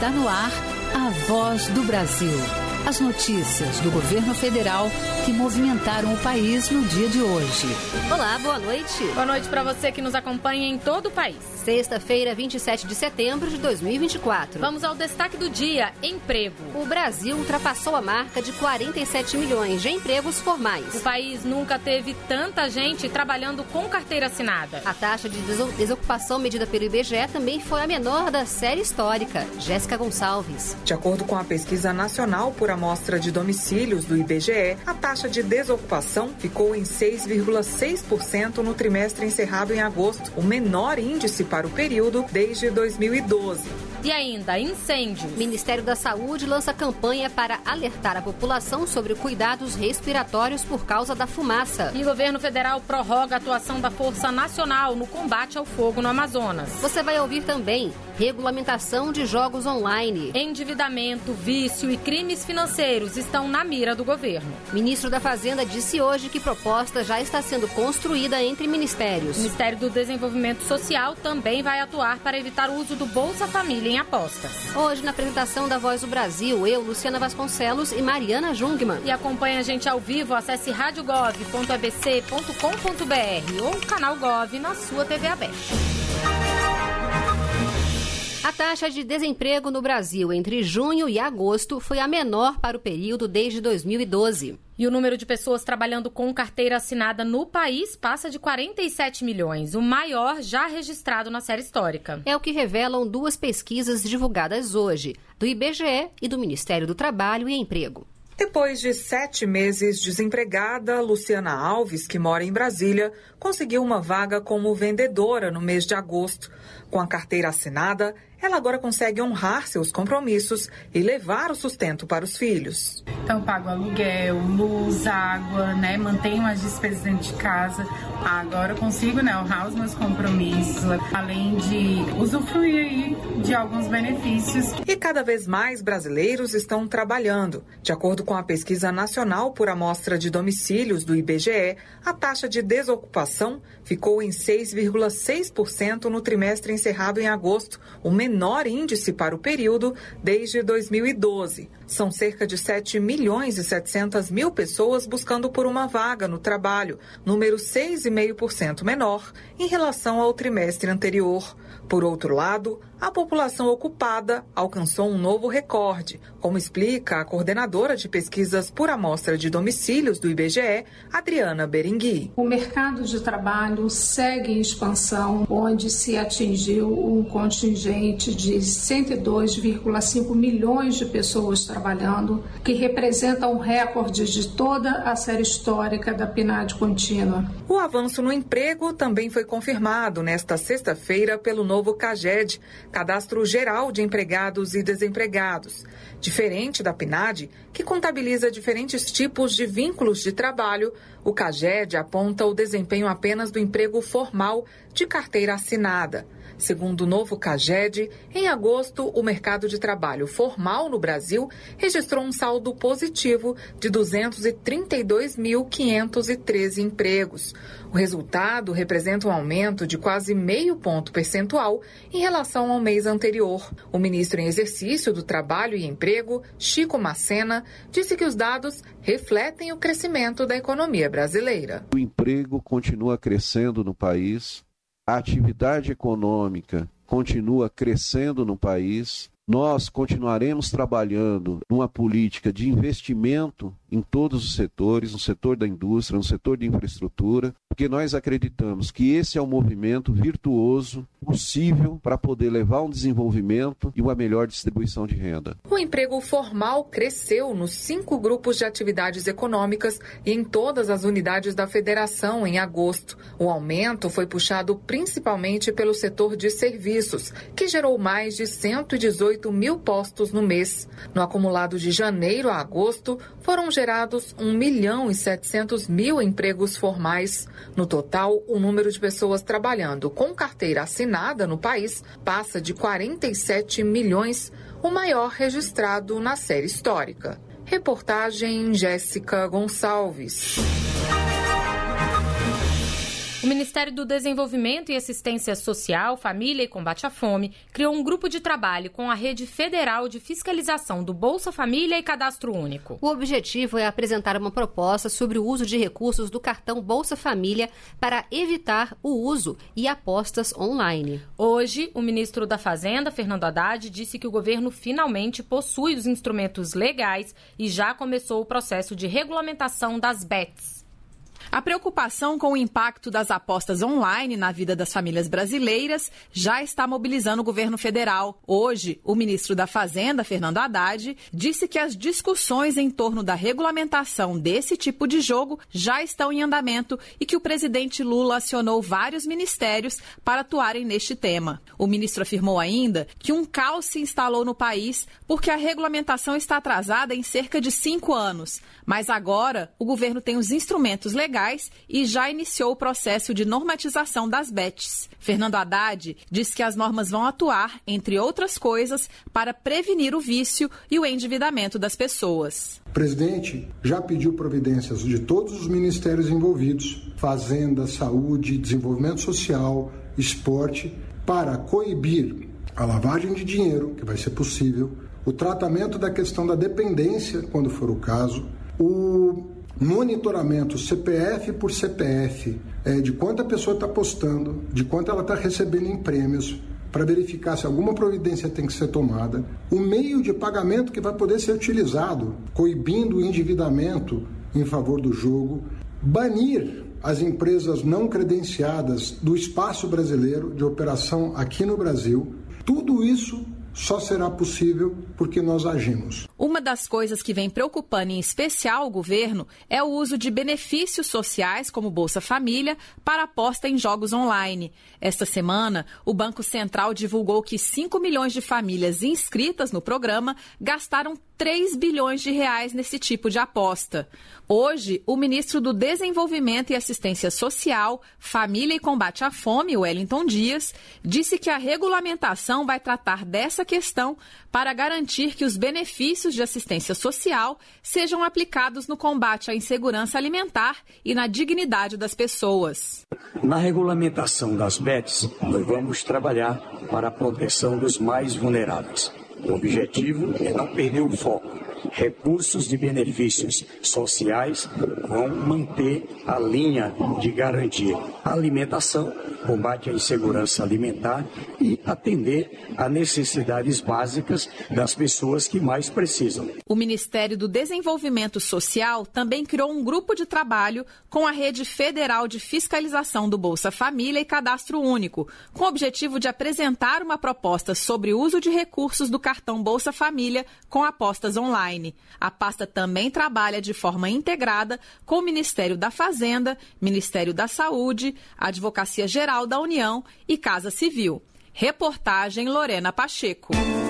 Está no ar a Voz do Brasil. As notícias do governo federal que movimentaram o país no dia de hoje. Olá, boa noite. Boa noite para você que nos acompanha em todo o país. Sexta-feira, 27 de setembro de 2024. Vamos ao destaque do dia: emprego. O Brasil ultrapassou a marca de 47 milhões de empregos formais. O país nunca teve tanta gente trabalhando com carteira assinada. A taxa de desocupação medida pelo IBGE também foi a menor da série histórica. Jéssica Gonçalves. De acordo com a pesquisa nacional por amostra de domicílios do IBGE, a taxa de desocupação ficou em 6,6% no trimestre encerrado em agosto, o menor índice para o período desde 2012. E ainda, incêndios. O Ministério da Saúde lança campanha para alertar a população sobre cuidados respiratórios por causa da fumaça. E o governo federal prorroga a atuação da Força Nacional no combate ao fogo no Amazonas. Você vai ouvir também regulamentação de jogos online. Endividamento, vício e crimes financeiros estão na mira do governo. O ministro da Fazenda disse hoje que proposta já está sendo construída entre ministérios. O Ministério do Desenvolvimento Social também vai atuar para evitar o uso do Bolsa Família em apostas. Hoje, na apresentação da Voz do Brasil, eu, Luciana Vasconcelos e Mariana Jungmann. E acompanhe a gente ao vivo, acesse radiogov.abc.com.br ou canal Gov na sua TV aberta. A taxa de desemprego no Brasil entre junho e agosto foi a menor para o período desde 2012. E o número de pessoas trabalhando com carteira assinada no país passa de 47 milhões, o maior já registrado na série histórica. É o que revelam duas pesquisas divulgadas hoje, do IBGE e do Ministério do Trabalho e Emprego. Depois de 7 meses desempregada, Luciana Alves, que mora em Brasília, conseguiu uma vaga como vendedora no mês de agosto. Com a carteira assinada, ela agora consegue honrar seus compromissos e levar o sustento para os filhos. Então, eu pago aluguel, luz, água, mantenho as despesas dentro de casa. Agora eu consigo, honrar os meus compromissos, além de usufruir aí de alguns benefícios. E cada vez mais brasileiros estão trabalhando. De acordo com a pesquisa nacional por amostra de domicílios do IBGE, a taxa de desocupação ficou em 6,6% no trimestre encerrado em agosto, o menor índice para o período desde 2012. São cerca de 7 milhões e 700 mil pessoas buscando por uma vaga no trabalho, número 6,5% menor em relação ao trimestre anterior. Por outro lado, a população ocupada alcançou um novo recorde, como explica a coordenadora de pesquisas por amostra de domicílios do IBGE, Adriana Berengui. O mercado de trabalho segue em expansão, onde se atingiu um contingente de 102,5 milhões de pessoas trabalhando, que representa um recorde de toda a série histórica da PNAD contínua. O avanço no emprego também foi confirmado nesta sexta-feira pelo novo CAGED, Cadastro Geral de Empregados e Desempregados. Diferente da PNAD, que contabiliza diferentes tipos de vínculos de trabalho, o CAGED aponta o desempenho apenas do emprego formal de carteira assinada. Segundo o novo CAGED, em agosto, o mercado de trabalho formal no Brasil registrou um saldo positivo de 232.513 empregos. O resultado representa um aumento de quase meio ponto percentual em relação ao mês anterior. O ministro em exercício do Trabalho e Emprego, Chico Massena, disse que os dados refletem o crescimento da economia brasileira. O emprego continua crescendo no país. A atividade econômica continua crescendo no país. Nós continuaremos trabalhando numa política de investimento em todos os setores, no setor da indústria, no setor de infraestrutura, porque nós acreditamos que esse é um movimento virtuoso, possível para poder levar um desenvolvimento e uma melhor distribuição de renda. O emprego formal cresceu nos 5 grupos de atividades econômicas e em todas as unidades da federação em agosto. O aumento foi puxado principalmente pelo setor de serviços, que gerou mais de 118 mil postos no mês. No acumulado de janeiro a agosto, foram gerados 1.700.000 empregos formais. No total, o número de pessoas trabalhando com carteira assinada no país passa de 47 milhões, o maior registrado na série histórica. Reportagem Jéssica Gonçalves. O Ministério do Desenvolvimento e Assistência Social, Família e Combate à Fome criou um grupo de trabalho com a Rede Federal de Fiscalização do Bolsa Família e Cadastro Único. O objetivo é apresentar uma proposta sobre o uso de recursos do cartão Bolsa Família para evitar o uso e apostas online. Hoje, o ministro da Fazenda, Fernando Haddad, disse que o governo finalmente possui os instrumentos legais e já começou o processo de regulamentação das bets. A preocupação com o impacto das apostas online na vida das famílias brasileiras já está mobilizando o governo federal. Hoje, o ministro da Fazenda, Fernando Haddad, disse que as discussões em torno da regulamentação desse tipo de jogo já estão em andamento e que o presidente Lula acionou vários ministérios para atuarem neste tema. O ministro afirmou ainda que um caos se instalou no país porque a regulamentação está atrasada em cerca de 5 anos. Mas agora, o governo tem os instrumentos legais e já iniciou o processo de normatização das bets. Fernando Haddad diz que as normas vão atuar, entre outras coisas, para prevenir o vício e o endividamento das pessoas. O presidente já pediu providências de todos os ministérios envolvidos, Fazenda, Saúde, Desenvolvimento Social, Esporte, para coibir a lavagem de dinheiro, que vai ser possível, o tratamento da questão da dependência, quando for o caso, o monitoramento CPF por CPF, de quanto a pessoa está apostando, de quanto ela está recebendo em prêmios, para verificar se alguma providência tem que ser tomada, o meio de pagamento que vai poder ser utilizado, coibindo o endividamento em favor do jogo, banir as empresas não credenciadas do espaço brasileiro de operação aqui no Brasil. Tudo isso só será possível porque nós agimos. Uma das coisas que vem preocupando em especial o governo é o uso de benefícios sociais, como Bolsa Família, para aposta em jogos online. Esta semana, o Banco Central divulgou que 5 milhões de famílias inscritas no programa gastaram 3 bilhões de reais nesse tipo de aposta. Hoje, o ministro do Desenvolvimento e Assistência Social, Família e Combate à Fome, Wellington Dias, disse que a regulamentação vai tratar dessa questão para garantir que os benefícios de assistência social sejam aplicados no combate à insegurança alimentar e na dignidade das pessoas. Na regulamentação das bets, nós vamos trabalhar para a proteção dos mais vulneráveis. O objetivo é não perder o foco. Recursos de benefícios sociais vão manter a linha de garantir a alimentação, combate à insegurança alimentar e atender a necessidades básicas das pessoas que mais precisam. O Ministério do Desenvolvimento Social também criou um grupo de trabalho com a Rede Federal de Fiscalização do Bolsa Família e Cadastro Único, com o objetivo de apresentar uma proposta sobre o uso de recursos do cartão Bolsa Família com apostas online. A pasta também trabalha de forma integrada com o Ministério da Fazenda, Ministério da Saúde, Advocacia Geral da União e Casa Civil. Reportagem Lorena Pacheco.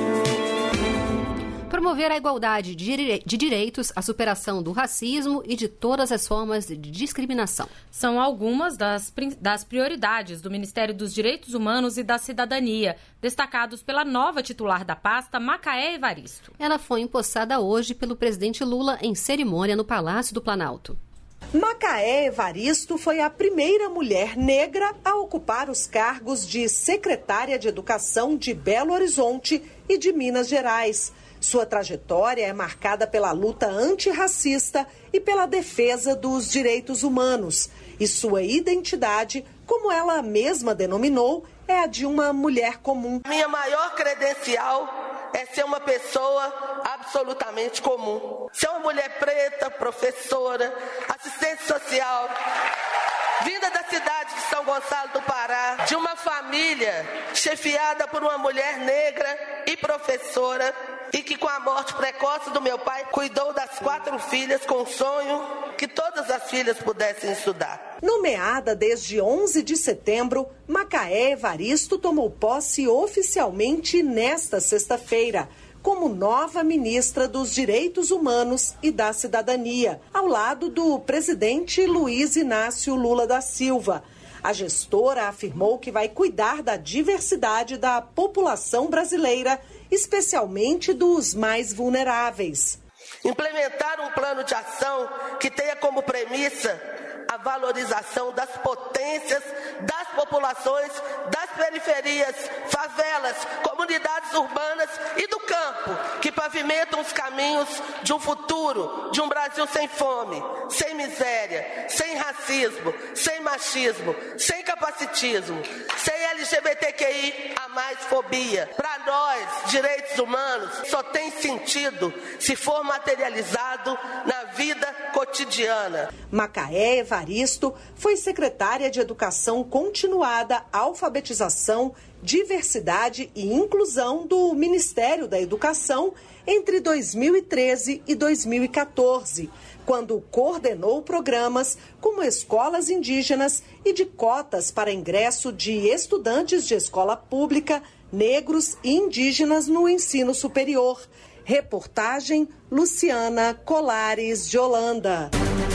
Promover a igualdade de direitos, a superação do racismo e de todas as formas de discriminação. São algumas das prioridades do Ministério dos Direitos Humanos e da Cidadania, destacados pela nova titular da pasta, Macaé Evaristo. Ela foi empossada hoje pelo presidente Lula em cerimônia no Palácio do Planalto. Macaé Evaristo foi a primeira mulher negra a ocupar os cargos de secretária de Educação de Belo Horizonte e de Minas Gerais. Sua trajetória é marcada pela luta antirracista e pela defesa dos direitos humanos. E sua identidade, como ela mesma denominou, é a de uma mulher comum. Minha maior credencial é ser uma pessoa absolutamente comum. Ser uma mulher preta, professora, assistente social, vinda da cidade de São Gonçalo do Pará, de uma família chefiada por uma mulher negra e professora, e que com a morte precoce do meu pai, cuidou das 4 filhas com o sonho que todas as filhas pudessem estudar. Nomeada desde 11 de setembro, Macaé Evaristo tomou posse oficialmente nesta sexta-feira, como nova ministra dos Direitos Humanos e da Cidadania, ao lado do presidente Luiz Inácio Lula da Silva. A gestora afirmou que vai cuidar da diversidade da população brasileira, especialmente dos mais vulneráveis. Implementar um plano de ação que tenha como premissa a valorização das potências, das populações, das periferias, favelas, comunidades urbanas e do campo, que pavimentam os caminhos de um futuro, de um Brasil sem fome, sem miséria, sem racismo, sem machismo, sem capacitismo, sem LGBTQI, a mais fobia. Para nós, direitos humanos só tem sentido se for materializado na vida cotidiana. Macaé Evaristo foi secretária de Educação Continuada, Alfabetização, Diversidade e Inclusão do Ministério da Educação entre 2013 e 2014, quando coordenou programas como escolas indígenas e de cotas para ingresso de estudantes de escola pública, negros e indígenas no ensino superior. Reportagem Luciana Colares de Holanda.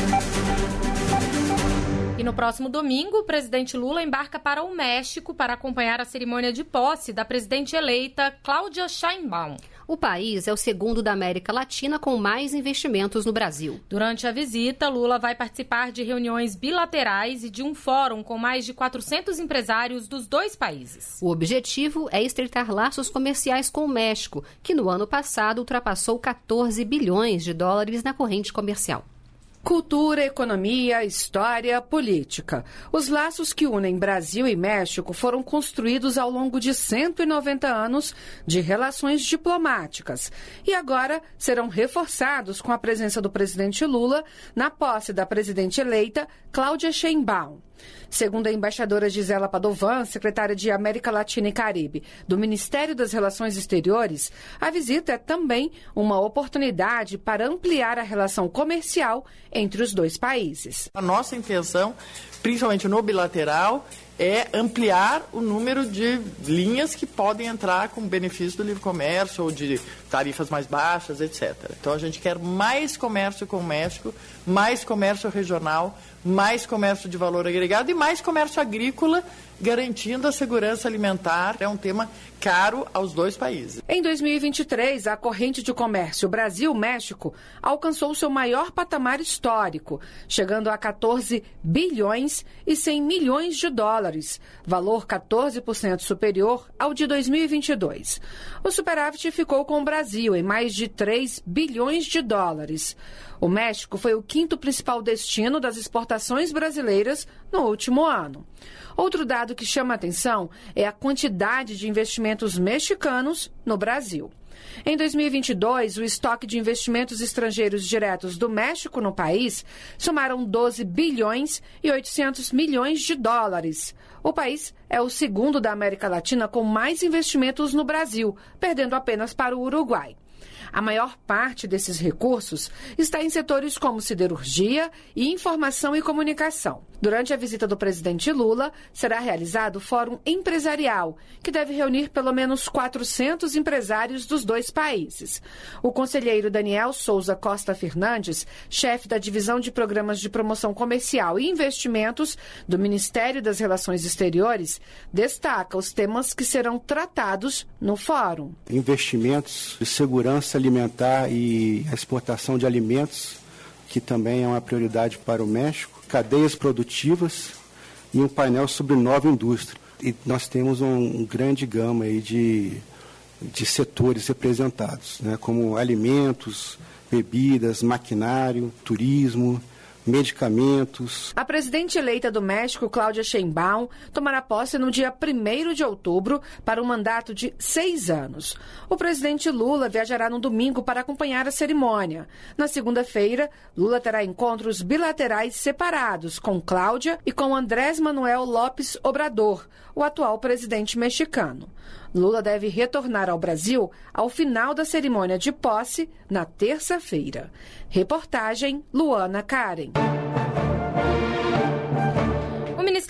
E no próximo domingo, o presidente Lula embarca para o México para acompanhar a cerimônia de posse da presidente eleita Cláudia Sheinbaum. O país é o segundo da América Latina com mais investimentos no Brasil. Durante a visita, Lula vai participar de reuniões bilaterais e de um fórum com mais de 400 empresários dos dois países. O objetivo é estreitar laços comerciais com o México, que no ano passado ultrapassou 14 bilhões de dólares na corrente comercial. Cultura, economia, história, política. Os laços que unem Brasil e México foram construídos ao longo de 190 anos de relações diplomáticas e agora serão reforçados com a presença do presidente Lula na posse da presidente eleita Cláudia Sheinbaum. Segundo a embaixadora Gisela Padovan, secretária de América Latina e Caribe do Ministério das Relações Exteriores, a visita é também uma oportunidade para ampliar a relação comercial entre os dois países. A nossa intenção, principalmente no bilateral, é ampliar o número de linhas que podem entrar com benefício do livre comércio ou de tarifas mais baixas, etc. Então a gente quer mais comércio com o México, mais comércio regional, mais comércio de valor agregado e mais comércio agrícola, garantindo a segurança alimentar. É um tema caro aos dois países. Em 2023, a corrente de comércio Brasil-México alcançou seu maior patamar histórico, chegando a 14 bilhões e 100 milhões de dólares, valor 14% superior ao de 2022. O superávit ficou com o Brasil em mais de 3 bilhões de dólares. O México foi o quinto principal destino das exportações brasileiras no último ano. Outro dado que chama a atenção é a quantidade de investimentos mexicanos no Brasil. Em 2022, o estoque de investimentos estrangeiros diretos do México no país somaram 12 bilhões e 800 milhões de dólares. O país é o segundo da América Latina com mais investimentos no Brasil, perdendo apenas para o Uruguai. A maior parte desses recursos está em setores como siderurgia e informação e comunicação. Durante a visita do presidente Lula, será realizado o Fórum Empresarial, que deve reunir pelo menos 400 empresários dos dois países. O conselheiro Daniel Souza Costa Fernandes, chefe da Divisão de Programas de Promoção Comercial e Investimentos do Ministério das Relações Exteriores, destaca os temas que serão tratados no fórum. Investimentos de segurança alimentar e a exportação de alimentos, que também é uma prioridade para o México, cadeias produtivas e um painel sobre nova indústria. E nós temos um grande gama aí de setores representados, né, como alimentos, bebidas, maquinário, turismo, medicamentos. A presidente eleita do México, Cláudia Sheinbaum, tomará posse no dia 1º de outubro para um mandato de 6 anos. O presidente Lula viajará no domingo para acompanhar a cerimônia. Na segunda-feira, Lula terá encontros bilaterais separados com Cláudia e com Andrés Manuel López Obrador, o atual presidente mexicano. Lula deve retornar ao Brasil ao final da cerimônia de posse, na terça-feira. Reportagem Luana Karen. O Ministério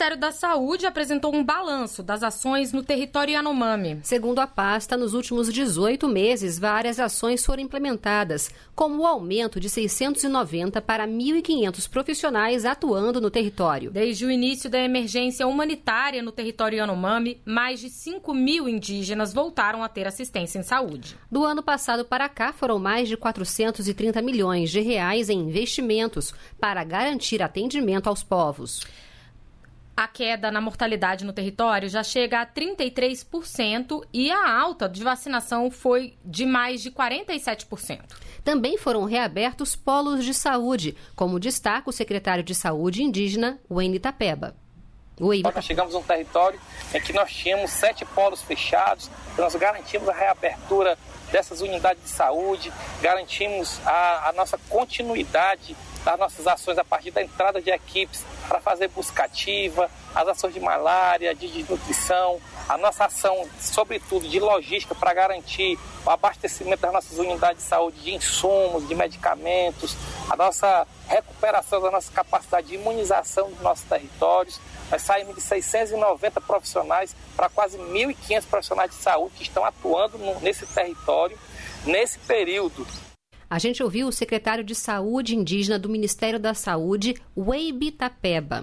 Ministério da Saúde apresentou um balanço das ações no território Yanomami. Segundo a pasta, nos últimos 18 meses, várias ações foram implementadas, como o aumento de 690 para 1.500 profissionais atuando no território. Desde o início da emergência humanitária no território Yanomami, mais de 5.000 indígenas voltaram a ter assistência em saúde. Do ano passado para cá, foram mais de 430 milhões de reais em investimentos para garantir atendimento aos povos. A queda na mortalidade no território já chega a 33% e a alta de vacinação foi de mais de 47%. Também foram reabertos polos de saúde, como destaca o secretário de Saúde indígena, Wayne Itapeba. Nós chegamos a um território em que nós tínhamos 7 polos fechados, nós garantimos a reabertura dessas unidades de saúde, garantimos a nossa continuidade das nossas ações a partir da entrada de equipes para fazer busca ativa, as ações de malária, de desnutrição, a nossa ação, sobretudo, de logística para garantir o abastecimento das nossas unidades de saúde de insumos, de medicamentos, a nossa recuperação da nossa capacidade de imunização dos nossos territórios. Nós saímos de 690 profissionais para quase 1.500 profissionais de saúde que estão atuando nesse território, nesse período. A gente ouviu o secretário de Saúde indígena do Ministério da Saúde, Wayne Itapeba.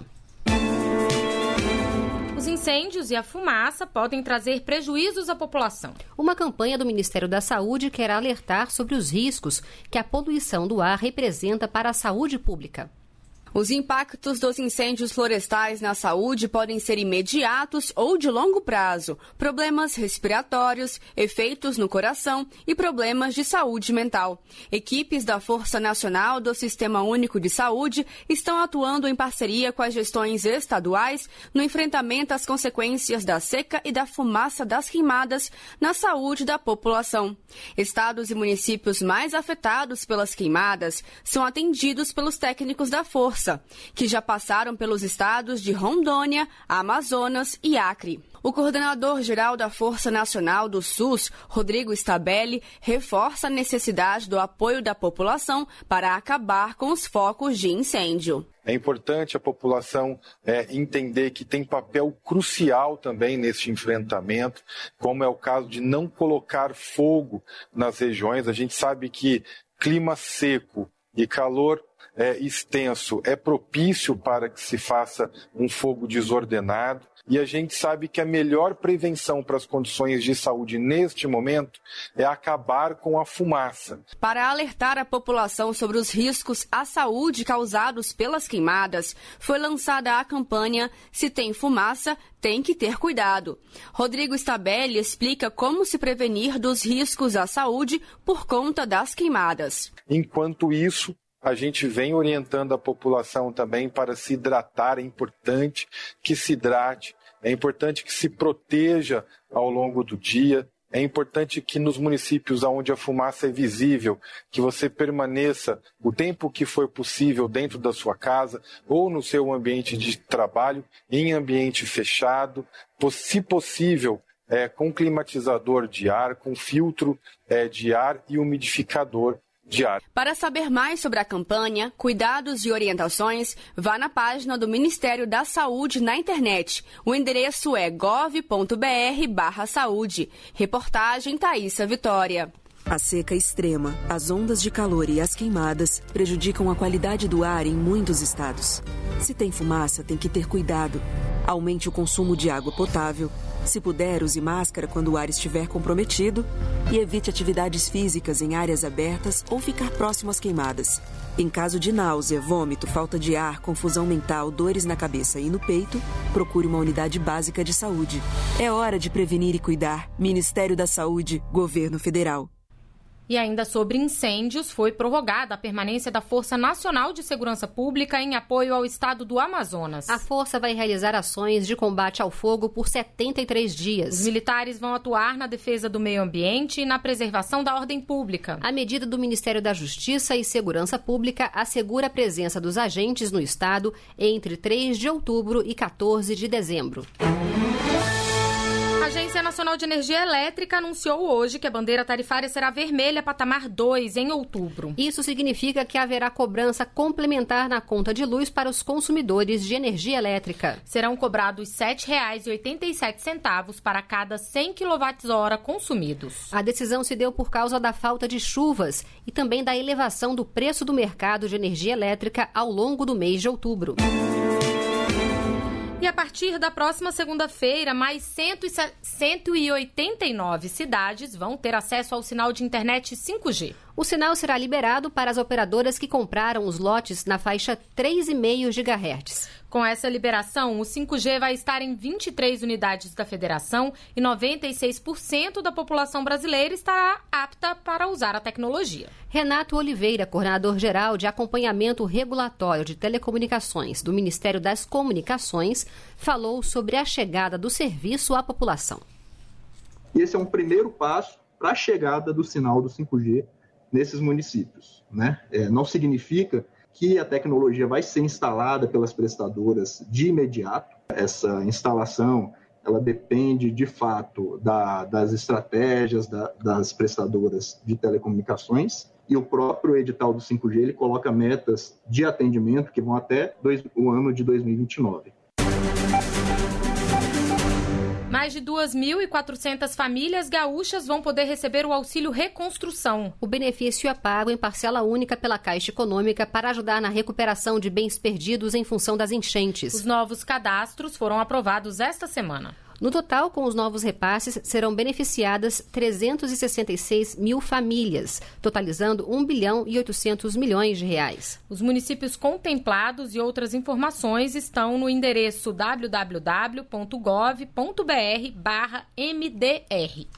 Os incêndios e a fumaça podem trazer prejuízos à população. Uma campanha do Ministério da Saúde quer alertar sobre os riscos que a poluição do ar representa para a saúde pública. Os impactos dos incêndios florestais na saúde podem ser imediatos ou de longo prazo, problemas respiratórios, efeitos no coração e problemas de saúde mental. Equipes da Força Nacional do Sistema Único de Saúde estão atuando em parceria com as gestões estaduais no enfrentamento às consequências da seca e da fumaça das queimadas na saúde da população. Estados e municípios mais afetados pelas queimadas são atendidos pelos técnicos da Força, que já passaram pelos estados de Rondônia, Amazonas e Acre. O coordenador-geral da Força Nacional do SUS, Rodrigo Stabelli, reforça a necessidade do apoio da população para acabar com os focos de incêndio. É importante a população entender que tem papel crucial também nesse enfrentamento, como é o caso de não colocar fogo nas regiões. A gente sabe que clima seco e calor extenso é propício para que se faça um fogo desordenado, e a gente sabe que a melhor prevenção para as condições de saúde neste momento é acabar com a fumaça. Para alertar a população sobre os riscos à saúde causados pelas queimadas, foi lançada a campanha Se Tem Fumaça, Tem que Ter Cuidado. Rodrigo Stabelli explica como se prevenir dos riscos à saúde por conta das queimadas. Enquanto isso, a gente vem orientando a população também para se hidratar. É importante que se hidrate, é importante que se proteja ao longo do dia, é importante que nos municípios onde a fumaça é visível, que você permaneça o tempo que for possível dentro da sua casa ou no seu ambiente de trabalho, em ambiente fechado, se possível, com climatizador de ar, com filtro de ar e umidificador de ar. Para saber mais sobre a campanha, cuidados e orientações, vá na página do Ministério da Saúde na internet. O endereço é gov.br/saúde. Reportagem Thaísa Vitória. A seca extrema, as ondas de calor e as queimadas prejudicam a qualidade do ar em muitos estados. Se tem fumaça, tem que ter cuidado. Aumente o consumo de água potável. Se puder, use máscara quando o ar estiver comprometido e evite atividades físicas em áreas abertas ou ficar próximo às queimadas. Em caso de náusea, vômito, falta de ar, confusão mental, dores na cabeça e no peito, procure uma unidade básica de saúde. É hora de prevenir e cuidar. Ministério da Saúde, Governo Federal. E ainda sobre incêndios, foi prorrogada a permanência da Força Nacional de Segurança Pública em apoio ao estado do Amazonas. A força vai realizar ações de combate ao fogo por 73 dias. Os militares vão atuar na defesa do meio ambiente e na preservação da ordem pública. A medida do Ministério da Justiça e Segurança Pública assegura a presença dos agentes no estado entre 3 de outubro e 14 de dezembro. A Agência Nacional de Energia Elétrica anunciou hoje que a bandeira tarifária será vermelha patamar 2 em outubro. Isso significa que haverá cobrança complementar na conta de luz para os consumidores de energia elétrica. Serão cobrados R$ 7,87 para cada 100 kWh consumidos. A decisão se deu por causa da falta de chuvas e também da elevação do preço do mercado de energia elétrica ao longo do mês de outubro. E a partir da próxima segunda-feira, mais 189 cidades vão ter acesso ao sinal de internet 5G. O sinal será liberado para as operadoras que compraram os lotes na faixa 3,5 GHz. Com essa liberação, o 5G vai estar em 23 unidades da federação e 96% da população brasileira estará apta para usar a tecnologia. Renato Oliveira, coordenador-geral de acompanhamento regulatório de telecomunicações do Ministério das Comunicações, falou sobre a chegada do serviço à população. Esse é um primeiro passo para a chegada do sinal do 5G nesses municípios, né? Não significa que a tecnologia vai ser instalada pelas prestadoras de imediato. Essa instalação, ela depende, de fato, das estratégias das prestadoras de telecomunicações, e o próprio edital do 5G ele coloca metas de atendimento que vão até o ano de 2029. Mais de 2.400 famílias gaúchas vão poder receber o auxílio reconstrução. O benefício é pago em parcela única pela Caixa Econômica para ajudar na recuperação de bens perdidos em função das enchentes. Os novos cadastros foram aprovados esta semana. No total, com os novos repasses, serão beneficiadas 366 mil famílias, totalizando R$ 1 bilhão e 800 milhões de reais. Os municípios contemplados e outras informações estão no endereço www.gov.br/MDR.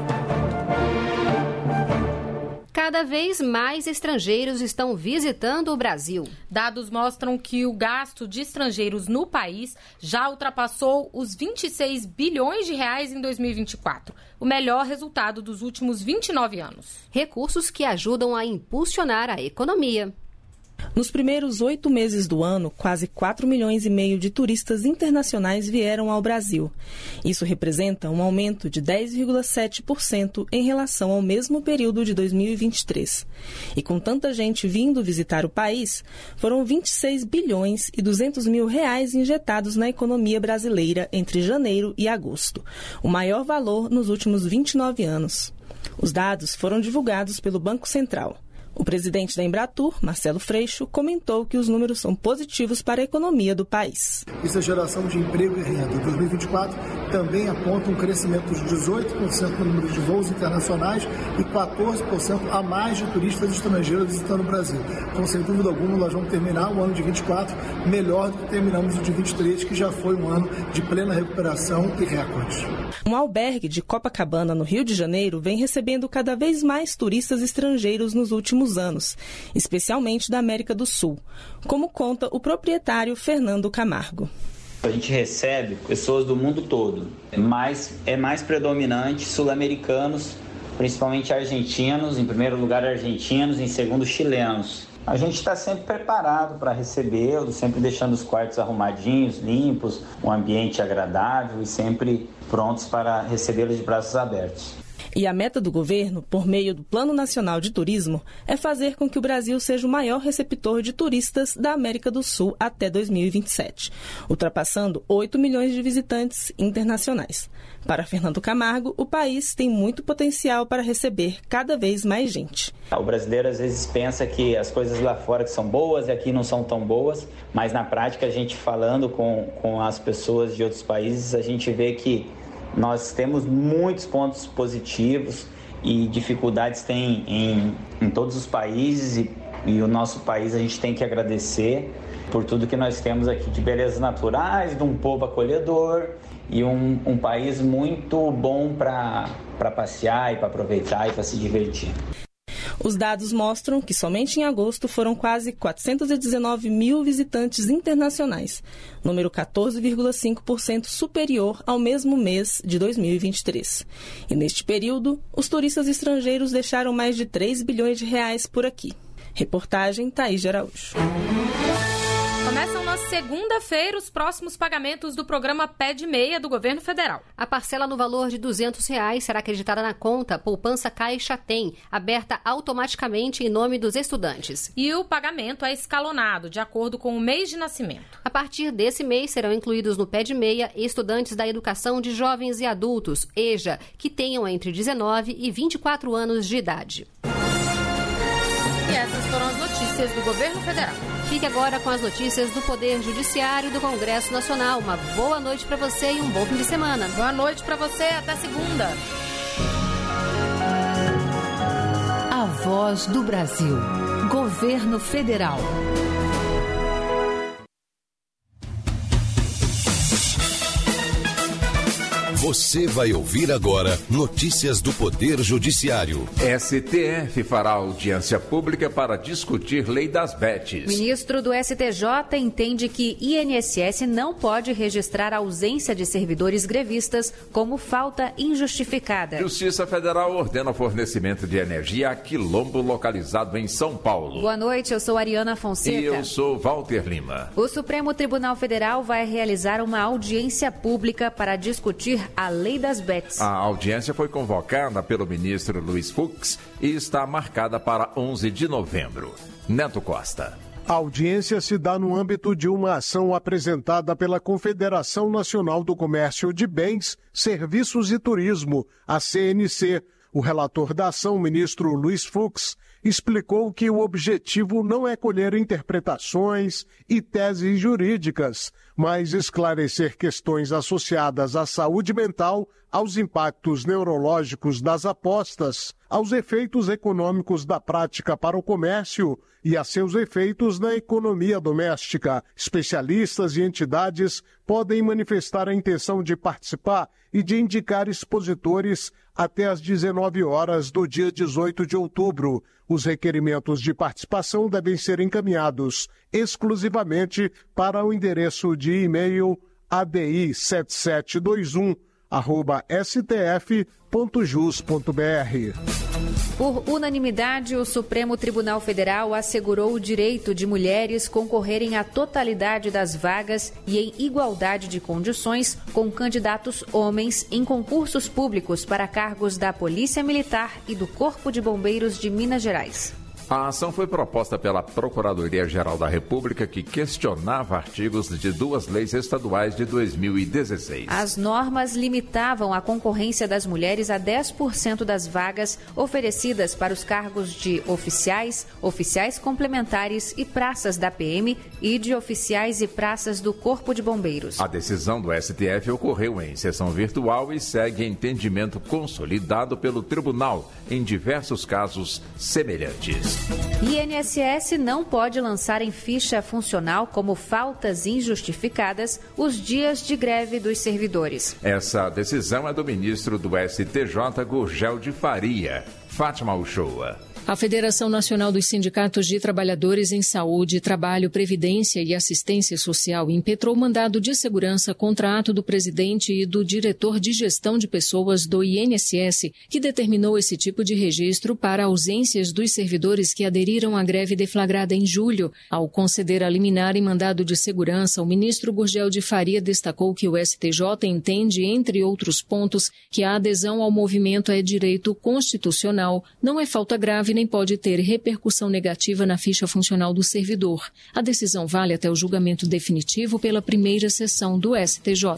Cada vez mais estrangeiros estão visitando o Brasil. Dados mostram que o gasto de estrangeiros no país já ultrapassou os 26 bilhões de reais em 2024, o melhor resultado dos últimos 29 anos. Recursos que ajudam a impulsionar a economia. Nos primeiros 8 meses do ano, quase 4,5 milhões de turistas internacionais vieram ao Brasil. Isso representa um aumento de 10,7% em relação ao mesmo período de 2023. E com tanta gente vindo visitar o país, foram 26 bilhões e 200 mil reais injetados na economia brasileira entre janeiro e agosto, o maior valor nos últimos 29 anos. Os dados foram divulgados pelo Banco Central. O presidente da Embratur, Marcelo Freixo, comentou que os números são positivos para a economia do país. Isso é geração de emprego e renda. Em 2024, também aponta um crescimento de 18% no número de voos internacionais e 14% a mais de turistas estrangeiros visitando o Brasil. Então, sem dúvida alguma, nós vamos terminar o ano de 24 melhor do que terminamos o de 23, que já foi um ano de plena recuperação e recordes. Um albergue de Copacabana, no Rio de Janeiro, vem recebendo cada vez mais turistas estrangeiros nos últimos anos, especialmente da América do Sul, como conta o proprietário Fernando Camargo. A gente recebe pessoas do mundo todo, mas é mais predominante sul-americanos, principalmente argentinos, em primeiro lugar argentinos, em segundo chilenos. A gente está sempre preparado para recebê-los, sempre deixando os quartos arrumadinhos, limpos, um ambiente agradável e sempre prontos para recebê-los de braços abertos. E a meta do governo, por meio do Plano Nacional de Turismo, é fazer com que o Brasil seja o maior receptor de turistas da América do Sul até 2027, ultrapassando 8 milhões de visitantes internacionais. Para Fernando Camargo, o país tem muito potencial para receber cada vez mais gente. O brasileiro às vezes pensa que as coisas lá fora que são boas e aqui não são tão boas, mas na prática a gente falando com as pessoas de outros países, a gente vê que nós temos muitos pontos positivos e dificuldades tem em todos os países e o nosso país a gente tem que agradecer por tudo que nós temos aqui de belezas naturais, de um povo acolhedor e um país muito bom para passear e para aproveitar e para se divertir. Os dados mostram que somente em agosto foram quase 419 mil visitantes internacionais, número 14,5% superior ao mesmo mês de 2023. E neste período, os turistas estrangeiros deixaram mais de 3 bilhões de reais por aqui. Reportagem Thaís Araújo. Começam na segunda-feira os próximos pagamentos do programa Pé de Meia do governo federal. A parcela no valor de R$ 200 será acreditada na conta Poupança Caixa Tem, aberta automaticamente em nome dos estudantes. E o pagamento é escalonado, de acordo com o mês de nascimento. A partir desse mês serão incluídos no Pé de Meia estudantes da Educação de Jovens e Adultos, EJA, que tenham entre 19 e 24 anos de idade. E essas foram as notícias do governo federal. Fique agora com as notícias do Poder Judiciário e do Congresso Nacional. Uma boa noite para você e um bom fim de semana. Boa noite para você, até segunda. A Voz do Brasil. Governo Federal. Você vai ouvir agora notícias do Poder Judiciário. STF fará audiência pública para discutir lei das bets. Ministro do STJ entende que INSS não pode registrar a ausência de servidores grevistas como falta injustificada. Justiça Federal ordena o fornecimento de energia a quilombo localizado em São Paulo. Boa noite, eu sou Ariana Fonseca. E eu sou Walter Lima. O Supremo Tribunal Federal vai realizar uma audiência pública para discutir a lei das bets. A audiência foi convocada pelo ministro Luiz Fux e está marcada para 11 de novembro. Neto Costa. A audiência se dá no âmbito de uma ação apresentada pela Confederação Nacional do Comércio de Bens, Serviços e Turismo, a CNC. O relator da ação, o ministro Luiz Fux, explicou que o objetivo não é colher interpretações e teses jurídicas, mas esclarecer questões associadas à saúde mental, aos impactos neurológicos das apostas, aos efeitos econômicos da prática para o comércio e a seus efeitos na economia doméstica. Especialistas e entidades podem manifestar a intenção de participar e de indicar expositores até às 19 horas do dia 18 de outubro. Os requerimentos de participação devem ser encaminhados exclusivamente para o endereço de e-mail adi7721@stf.jus.br. Por unanimidade, o Supremo Tribunal Federal assegurou o direito de mulheres concorrerem à totalidade das vagas e em igualdade de condições com candidatos homens em concursos públicos para cargos da Polícia Militar e do Corpo de Bombeiros de Minas Gerais. A ação foi proposta pela Procuradoria-Geral da República, que questionava artigos de duas leis estaduais de 2016. As normas limitavam a concorrência das mulheres a 10% das vagas oferecidas para os cargos de oficiais, oficiais complementares e praças da PM e de oficiais e praças do Corpo de Bombeiros. A decisão do STF ocorreu em sessão virtual e segue entendimento consolidado pelo tribunal em diversos casos semelhantes. INSS não pode lançar em ficha funcional como faltas injustificadas os dias de greve dos servidores. Essa decisão é do ministro do STJ, Gurgel de Faria. Fátima Uchoa. A Federação Nacional dos Sindicatos de Trabalhadores em Saúde, Trabalho, Previdência e Assistência Social impetrou mandado de segurança contra ato do presidente e do diretor de gestão de pessoas do INSS, que determinou esse tipo de registro para ausências dos servidores que aderiram à greve deflagrada em julho. Ao conceder a liminar em mandado de segurança, o ministro Gurgel de Faria destacou que o STJ entende, entre outros pontos, que a adesão ao movimento é direito constitucional, não é falta grave nem pode ter repercussão negativa na ficha funcional do servidor. A decisão vale até o julgamento definitivo pela primeira sessão do STJ.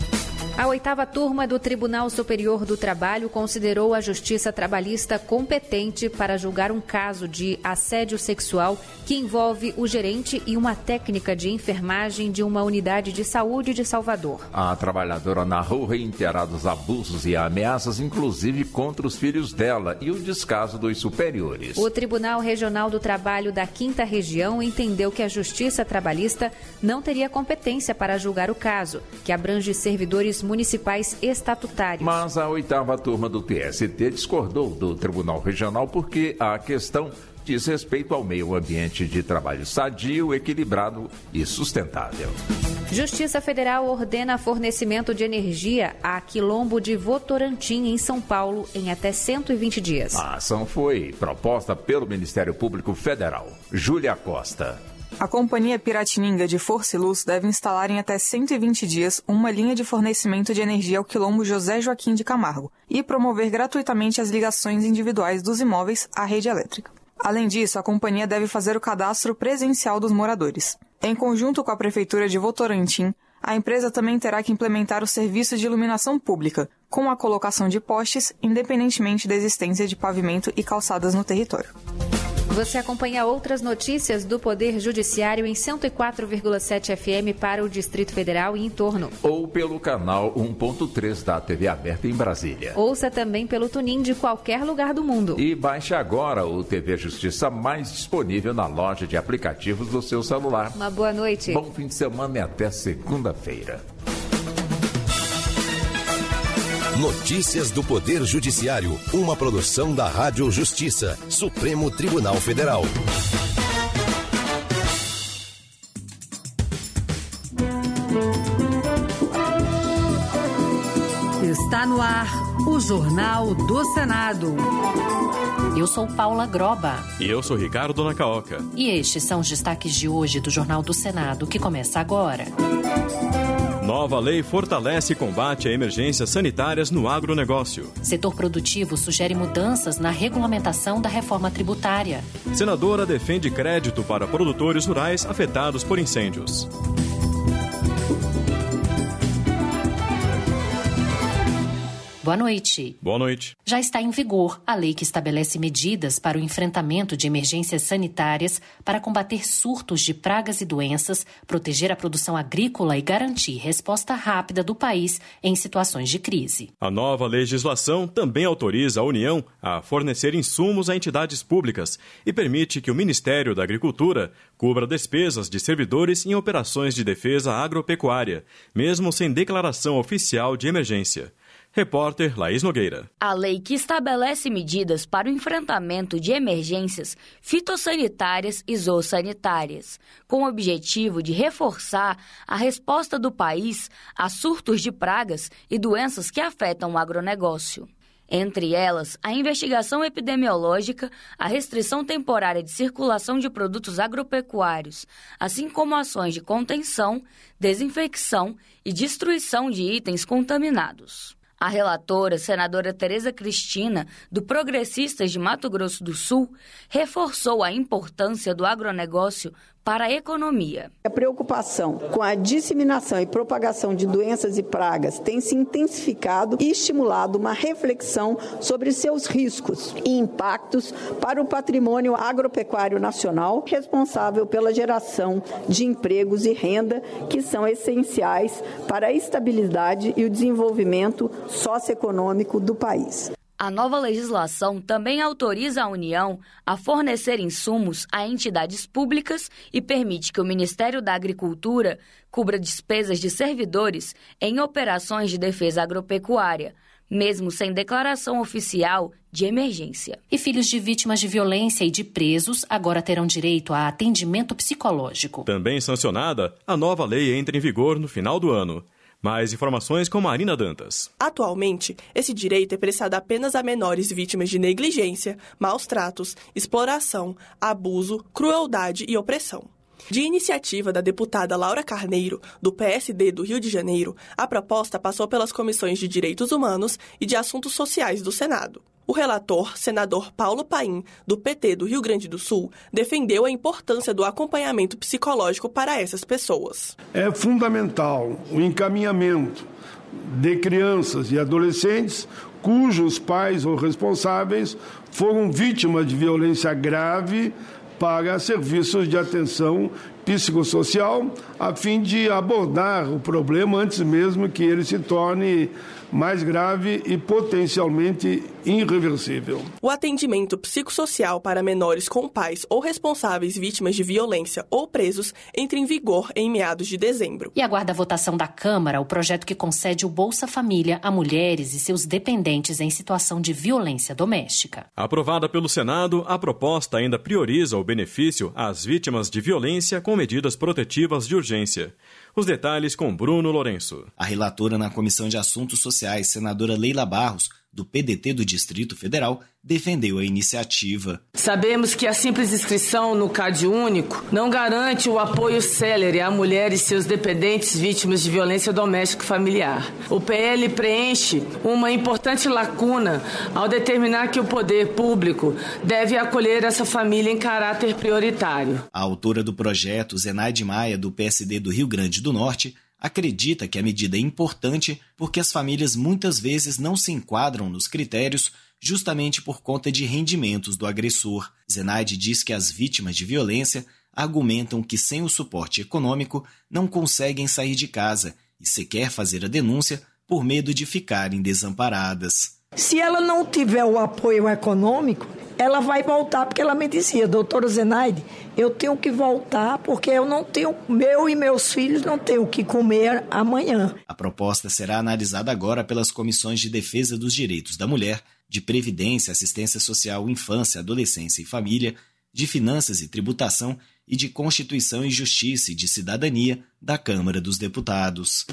A 8ª turma do Tribunal Superior do Trabalho considerou a Justiça Trabalhista competente para julgar um caso de assédio sexual que envolve o gerente e uma técnica de enfermagem de uma unidade de saúde de Salvador. A trabalhadora narrou reiterados abusos e ameaças, inclusive contra os filhos dela, e o descaso dos superiores. O Tribunal Regional do Trabalho da 5ª Região entendeu que a Justiça Trabalhista não teria competência para julgar o caso, que abrange servidores municipais estatutários. Mas a 8ª turma do TST discordou do Tribunal Regional porque a questão diz respeito ao meio ambiente de trabalho sadio, equilibrado e sustentável. Justiça Federal ordena fornecimento de energia a Quilombo de Votorantim, em São Paulo, em até 120 dias. A ação foi proposta pelo Ministério Público Federal. Júlia Costa. A Companhia Piratininga de Força e Luz deve instalar em até 120 dias uma linha de fornecimento de energia ao quilombo José Joaquim de Camargo e promover gratuitamente as ligações individuais dos imóveis à rede elétrica. Além disso, a companhia deve fazer o cadastro presencial dos moradores. Em conjunto com a Prefeitura de Votorantim, a empresa também terá que implementar o serviço de iluminação pública, com a colocação de postes, independentemente da existência de pavimento e calçadas no território. Você acompanha outras notícias do Poder Judiciário em 104,7 FM para o Distrito Federal e em torno. Ou pelo canal 1.3 da TV aberta em Brasília. Ouça também pelo TuneIn de qualquer lugar do mundo. E baixe agora o TV Justiça mais disponível na loja de aplicativos do seu celular. Uma boa noite. Bom fim de semana e até segunda-feira. Notícias do Poder Judiciário, uma produção da Rádio Justiça, Supremo Tribunal Federal. Está no ar o Jornal do Senado. Eu sou Paula Groba. E eu sou Ricardo Nacaoca. E estes são os destaques de hoje do Jornal do Senado, que começa agora. Nova lei fortalece e combate a emergências sanitárias no agronegócio. Setor produtivo sugere mudanças na regulamentação da reforma tributária. Senadora defende crédito para produtores rurais afetados por incêndios. Boa noite. Boa noite. Já está em vigor a lei que estabelece medidas para o enfrentamento de emergências sanitárias para combater surtos de pragas e doenças, proteger a produção agrícola e garantir resposta rápida do país em situações de crise. A nova legislação também autoriza a União a fornecer insumos a entidades públicas e permite que o Ministério da Agricultura cubra despesas de servidores em operações de defesa agropecuária, mesmo sem declaração oficial de emergência. Repórter Laís Nogueira. A lei que estabelece medidas para o enfrentamento de emergências fitossanitárias e zoossanitárias, com o objetivo de reforçar a resposta do país a surtos de pragas e doenças que afetam o agronegócio. Entre elas, a investigação epidemiológica, a restrição temporária de circulação de produtos agropecuários, assim como ações de contenção, desinfecção e destruição de itens contaminados. A relatora, senadora Tereza Cristina, do Progressistas de Mato Grosso do Sul, reforçou a importância do agronegócio para a economia. A preocupação com a disseminação e propagação de doenças e pragas tem se intensificado e estimulado uma reflexão sobre seus riscos e impactos para o patrimônio agropecuário nacional, responsável pela geração de empregos e renda que são essenciais para a estabilidade e o desenvolvimento socioeconômico do país. A nova legislação também autoriza a União a fornecer insumos a entidades públicas e permite que o Ministério da Agricultura cubra despesas de servidores em operações de defesa agropecuária, mesmo sem declaração oficial de emergência. E filhos de vítimas de violência e de presos agora terão direito a atendimento psicológico. Também sancionada, a nova lei entra em vigor no final do ano. Mais informações com Marina Dantas. Atualmente, esse direito é prestado apenas a menores vítimas de negligência, maus tratos, exploração, abuso, crueldade e opressão. De iniciativa da deputada Laura Carneiro, do PSD do Rio de Janeiro, a proposta passou pelas comissões de Direitos Humanos e de Assuntos Sociais do Senado. O relator, senador Paulo Paim, do PT do Rio Grande do Sul, defendeu a importância do acompanhamento psicológico para essas pessoas. É fundamental o encaminhamento de crianças e adolescentes cujos pais ou responsáveis foram vítimas de violência grave para serviços de atenção psicossocial, a fim de abordar o problema antes mesmo que ele se torne mais grave e potencialmente irreversível. O atendimento psicossocial para menores com pais ou responsáveis vítimas de violência ou presos entra em vigor em meados de dezembro. E aguarda a votação da Câmara o projeto que concede o Bolsa Família a mulheres e seus dependentes em situação de violência doméstica. Aprovada pelo Senado, a proposta ainda prioriza o benefício às vítimas de violência com medidas protetivas de urgência. Os detalhes com Bruno Lourenço. A relatora na Comissão de Assuntos Sociais, senadora Leila Barros, do PDT do Distrito Federal, defendeu a iniciativa. Sabemos que a simples inscrição no CAD único não garante o apoio célere à mulher e seus dependentes vítimas de violência doméstica e familiar. O PL preenche uma importante lacuna ao determinar que o poder público deve acolher essa família em caráter prioritário. A autora do projeto, Zenaide Maia, do PSD do Rio Grande do Norte, acredita que a medida é importante porque as famílias muitas vezes não se enquadram nos critérios justamente por conta de rendimentos do agressor. Zenaide diz que as vítimas de violência argumentam que sem o suporte econômico não conseguem sair de casa e sequer fazer a denúncia por medo de ficarem desamparadas. Se ela não tiver o apoio econômico, ela vai voltar, porque ela me dizia, doutora Zenaide, eu tenho que voltar porque eu não tenho, eu e meus filhos não tenho o que comer amanhã. A proposta será analisada agora pelas comissões de defesa dos direitos da mulher, de Previdência, Assistência Social, Infância, Adolescência e Família, de Finanças e Tributação e de Constituição e Justiça e de Cidadania da Câmara dos Deputados.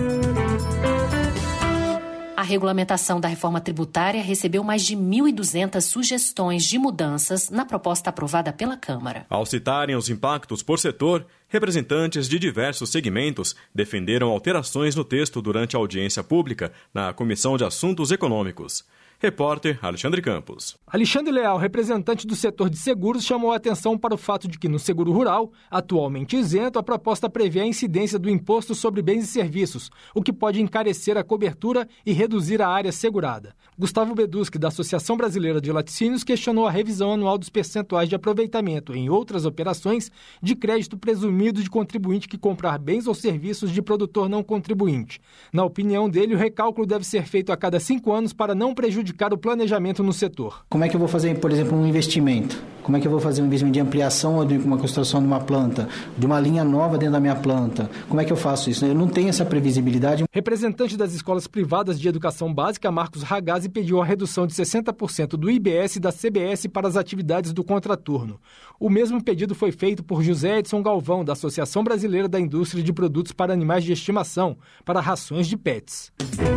A regulamentação da reforma tributária recebeu mais de 1.200 sugestões de mudanças na proposta aprovada pela Câmara. Ao citarem os impactos por setor, representantes de diversos segmentos defenderam alterações no texto durante a audiência pública na Comissão de Assuntos Econômicos. Repórter Alexandre Campos. Alexandre Leal, representante do setor de seguros, chamou a atenção para o fato de que no seguro rural, atualmente isento, a proposta prevê a incidência do imposto sobre bens e serviços, o que pode encarecer a cobertura e reduzir a área segurada. Gustavo Beduschi, da Associação Brasileira de Laticínios, questionou a revisão anual dos percentuais de aproveitamento em outras operações de crédito presumido de contribuinte que comprar bens ou serviços de produtor não contribuinte. Na opinião dele, o recálculo deve ser feito a cada 5 anos para não prejudicar o planejamento no setor. Como é que eu vou fazer, por exemplo, um investimento? Como é que eu vou fazer um investimento de ampliação ou de uma construção de uma planta, de uma linha nova dentro da minha planta? Como é que eu faço isso? Eu não tenho essa previsibilidade. Representante das escolas privadas de educação básica, Marcos Ragazzi, pediu a redução de 60% do IBS e da CBS para as atividades do contraturno. O mesmo pedido foi feito por José Edson Galvão, da Associação Brasileira da Indústria de Produtos para Animais de Estimação, para rações de pets.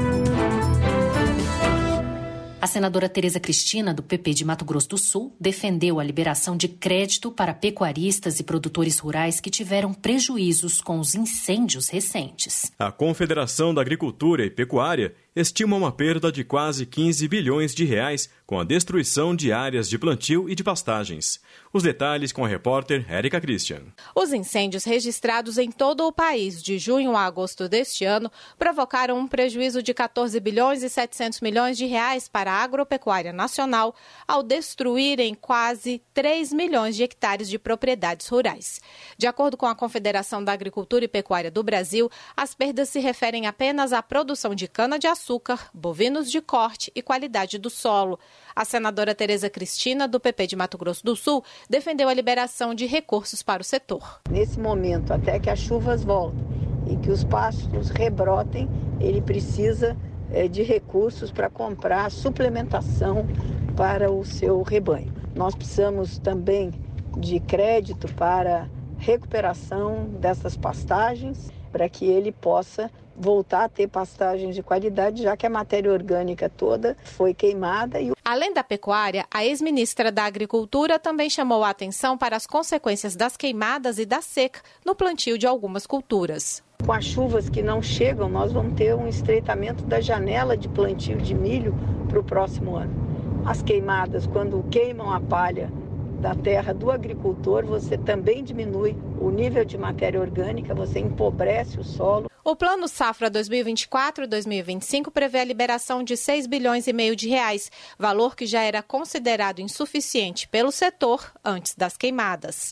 A senadora Tereza Cristina, do PP de Mato Grosso do Sul, defendeu a liberação de crédito para pecuaristas e produtores rurais que tiveram prejuízos com os incêndios recentes. A Confederação da Agricultura e Pecuária estima uma perda de quase 15 bilhões de reais com a destruição de áreas de plantio e de pastagens. Os detalhes com a repórter Érica Christian. Os incêndios registrados em todo o país de junho a agosto deste ano provocaram um prejuízo de 14 bilhões e 700 milhões de reais para a agropecuária nacional ao destruírem quase 3 milhões de hectares de propriedades rurais. De acordo com a Confederação da Agricultura e Pecuária do Brasil, as perdas se referem apenas à produção de cana-de-açúcar, bovinos de corte e qualidade do solo. A senadora Tereza Cristina, do PP de Mato Grosso do Sul, defendeu a liberação de recursos para o setor. Nesse momento, até que as chuvas voltem e que os pastos rebrotem, ele precisa de recursos para comprar suplementação para o seu rebanho. Nós precisamos também de crédito para recuperação dessas pastagens, para que ele possa voltar a ter pastagens de qualidade, já que a matéria orgânica toda foi queimada. Além da pecuária, a ex-ministra da Agricultura também chamou a atenção para as consequências das queimadas e da seca no plantio de algumas culturas. Com as chuvas que não chegam, nós vamos ter um estreitamento da janela de plantio de milho para o próximo ano. As queimadas, quando queimam a palha da terra do agricultor, você também diminui o nível de matéria orgânica, você empobrece o solo. O Plano Safra 2024 e 2025 prevê a liberação de 6 bilhões e meio de reais, valor que já era considerado insuficiente pelo setor antes das queimadas.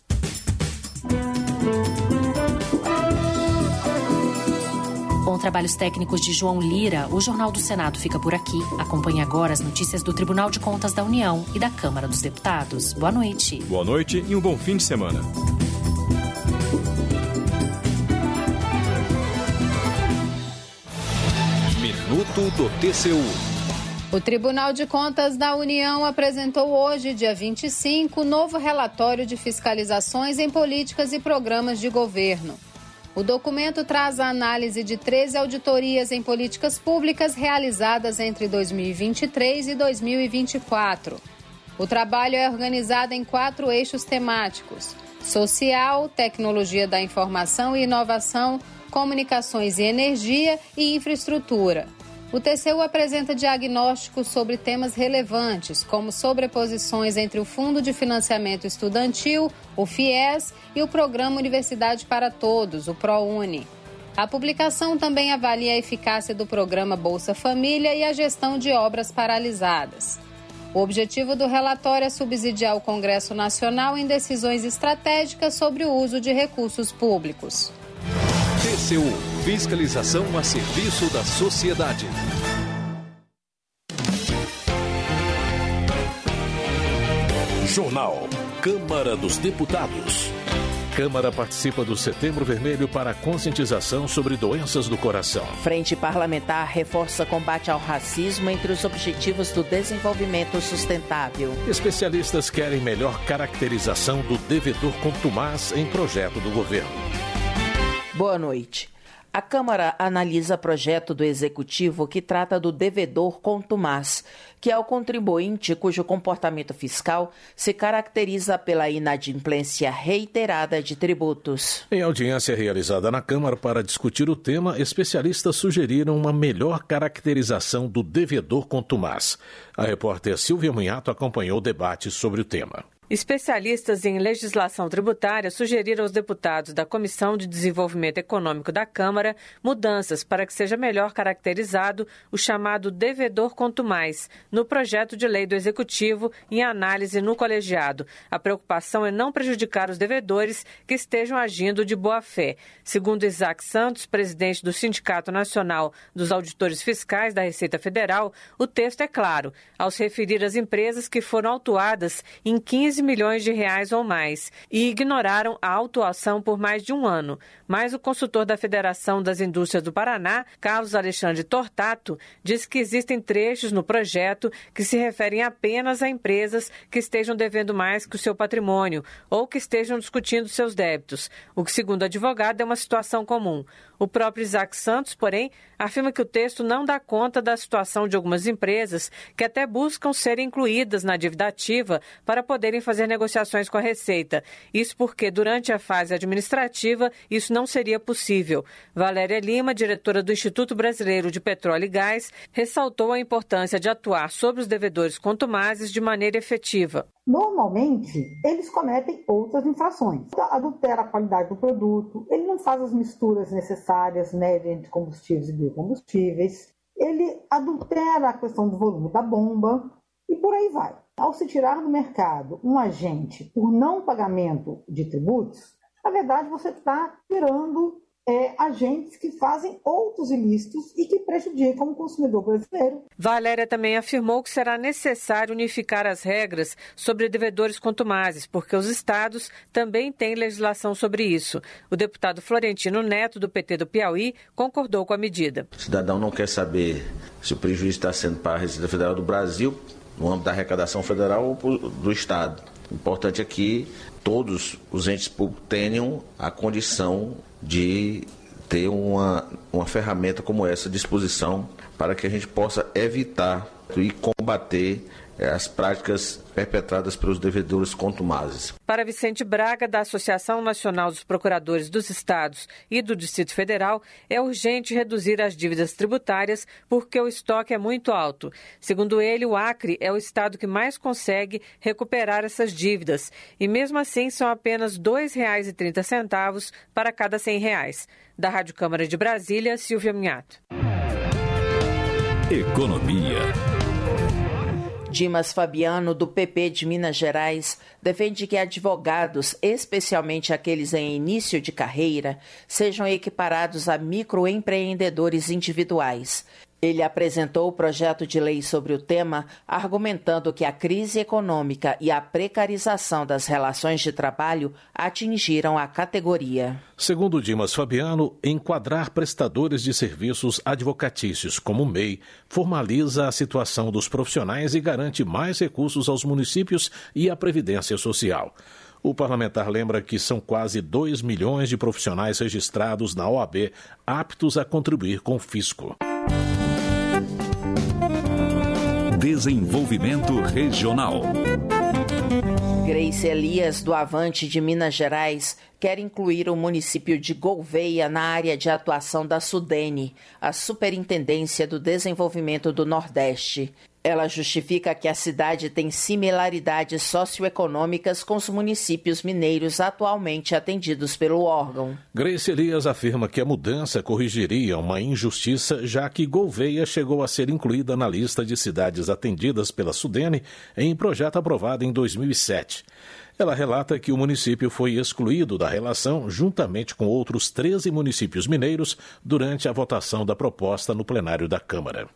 Com trabalhos técnicos de João Lira, o Jornal do Senado fica por aqui. Acompanhe agora as notícias do Tribunal de Contas da União e da Câmara dos Deputados. Boa noite. Boa noite e um bom fim de semana. Minuto do TCU. O Tribunal de Contas da União apresentou hoje, dia 25, novo relatório de fiscalizações em políticas e programas de governo. O documento traz a análise de 13 auditorias em políticas públicas realizadas entre 2023 e 2024. O trabalho é organizado em 4 eixos temáticos: social, tecnologia da informação e inovação, comunicações e energia e infraestrutura. O TCU apresenta diagnósticos sobre temas relevantes, como sobreposições entre o Fundo de Financiamento Estudantil, o FIES, e o Programa Universidade para Todos, o ProUni. A publicação também avalia a eficácia do programa Bolsa Família e a gestão de obras paralisadas. O objetivo do relatório é subsidiar o Congresso Nacional em decisões estratégicas sobre o uso de recursos públicos. TCU, fiscalização a serviço da sociedade. Jornal Câmara dos Deputados. Câmara participa do Setembro Vermelho para conscientização sobre doenças do coração. Frente Parlamentar reforça combate ao racismo entre os objetivos do desenvolvimento sustentável. Especialistas querem melhor caracterização do devedor contumaz em projeto do governo. Boa noite. A Câmara analisa projeto do Executivo que trata do devedor contumaz, que é o contribuinte cujo comportamento fiscal se caracteriza pela inadimplência reiterada de tributos. Em audiência realizada na Câmara para discutir o tema, especialistas sugeriram uma melhor caracterização do devedor contumaz. A repórter Silvia Munhato acompanhou o debate sobre o tema. Especialistas em legislação tributária sugeriram aos deputados da Comissão de Desenvolvimento Econômico da Câmara mudanças para que seja melhor caracterizado o chamado devedor contumaz no projeto de lei do Executivo em análise no colegiado. A preocupação é não prejudicar os devedores que estejam agindo de boa-fé. Segundo Isaac Santos, presidente do Sindicato Nacional dos Auditores Fiscais da Receita Federal, o texto é claro, ao se referir às empresas que foram autuadas em 15 milhões de reais ou mais e ignoraram a autuação por mais de um ano. Mas o consultor da Federação das Indústrias do Paraná, Carlos Alexandre Tortato, diz que existem trechos no projeto que se referem apenas a empresas que estejam devendo mais que o seu patrimônio ou que estejam discutindo seus débitos, o que, segundo o advogado, é uma situação comum. O próprio Isaac Santos, porém, afirma que o texto não dá conta da situação de algumas empresas que até buscam ser incluídas na dívida ativa para poderem fazer negociações com a Receita. Isso porque, durante a fase administrativa, isso não seria possível. Valéria Lima, diretora do Instituto Brasileiro de Petróleo e Gás, ressaltou a importância de atuar sobre os devedores contumazes de maneira efetiva. Normalmente, eles cometem outras infrações. Adultera a qualidade do produto, ele não faz as misturas necessárias, né, entre combustíveis e biocombustíveis, ele adultera a questão do volume da bomba e por aí vai. Ao se tirar do mercado um agente por não pagamento de tributos, na verdade você está tirando agentes que fazem outros ilícitos e que prejudicam o consumidor brasileiro. Valéria também afirmou que será necessário unificar as regras sobre devedores contumazes, porque os estados também têm legislação sobre isso. O deputado Florentino Neto, do PT do Piauí, concordou com a medida. O cidadão não quer saber se o prejuízo está sendo para a Receita Federal do Brasil, no âmbito da arrecadação federal ou do estado. O importante é que todos os entes públicos tenham a condição de ter uma ferramenta como essa à disposição para que a gente possa evitar e combater as práticas perpetradas pelos devedores contumazes. Para Vicente Braga, da Associação Nacional dos Procuradores dos Estados e do Distrito Federal, é urgente reduzir as dívidas tributárias porque o estoque é muito alto. Segundo ele, o Acre é o estado que mais consegue recuperar essas dívidas e, mesmo assim, são apenas R$ 2,30 para cada R$ 100. Da Rádio Câmara de Brasília, Silvia Minhato. Economia. Dimas Fabiano, do PP de Minas Gerais, defende que advogados, especialmente aqueles em início de carreira, sejam equiparados a microempreendedores individuais. Ele apresentou o projeto de lei sobre o tema, argumentando que a crise econômica e a precarização das relações de trabalho atingiram a categoria. Segundo Dimas Fabiano, enquadrar prestadores de serviços advocatícios como o MEI formaliza a situação dos profissionais e garante mais recursos aos municípios e à Previdência Social. O parlamentar lembra que são quase 2 milhões de profissionais registrados na OAB aptos a contribuir com o fisco. Desenvolvimento Regional. Grace Elias, do Avante de Minas Gerais, quer incluir o município de Gouvêia na área de atuação da SUDENE, a Superintendência do Desenvolvimento do Nordeste. Ela justifica que a cidade tem similaridades socioeconômicas com os municípios mineiros atualmente atendidos pelo órgão. Grace Elias afirma que a mudança corrigiria uma injustiça, já que Gouvêia chegou a ser incluída na lista de cidades atendidas pela SUDENE em projeto aprovado em 2007. Ela relata que o município foi excluído da relação juntamente com outros 13 municípios mineiros durante a votação da proposta no plenário da Câmara.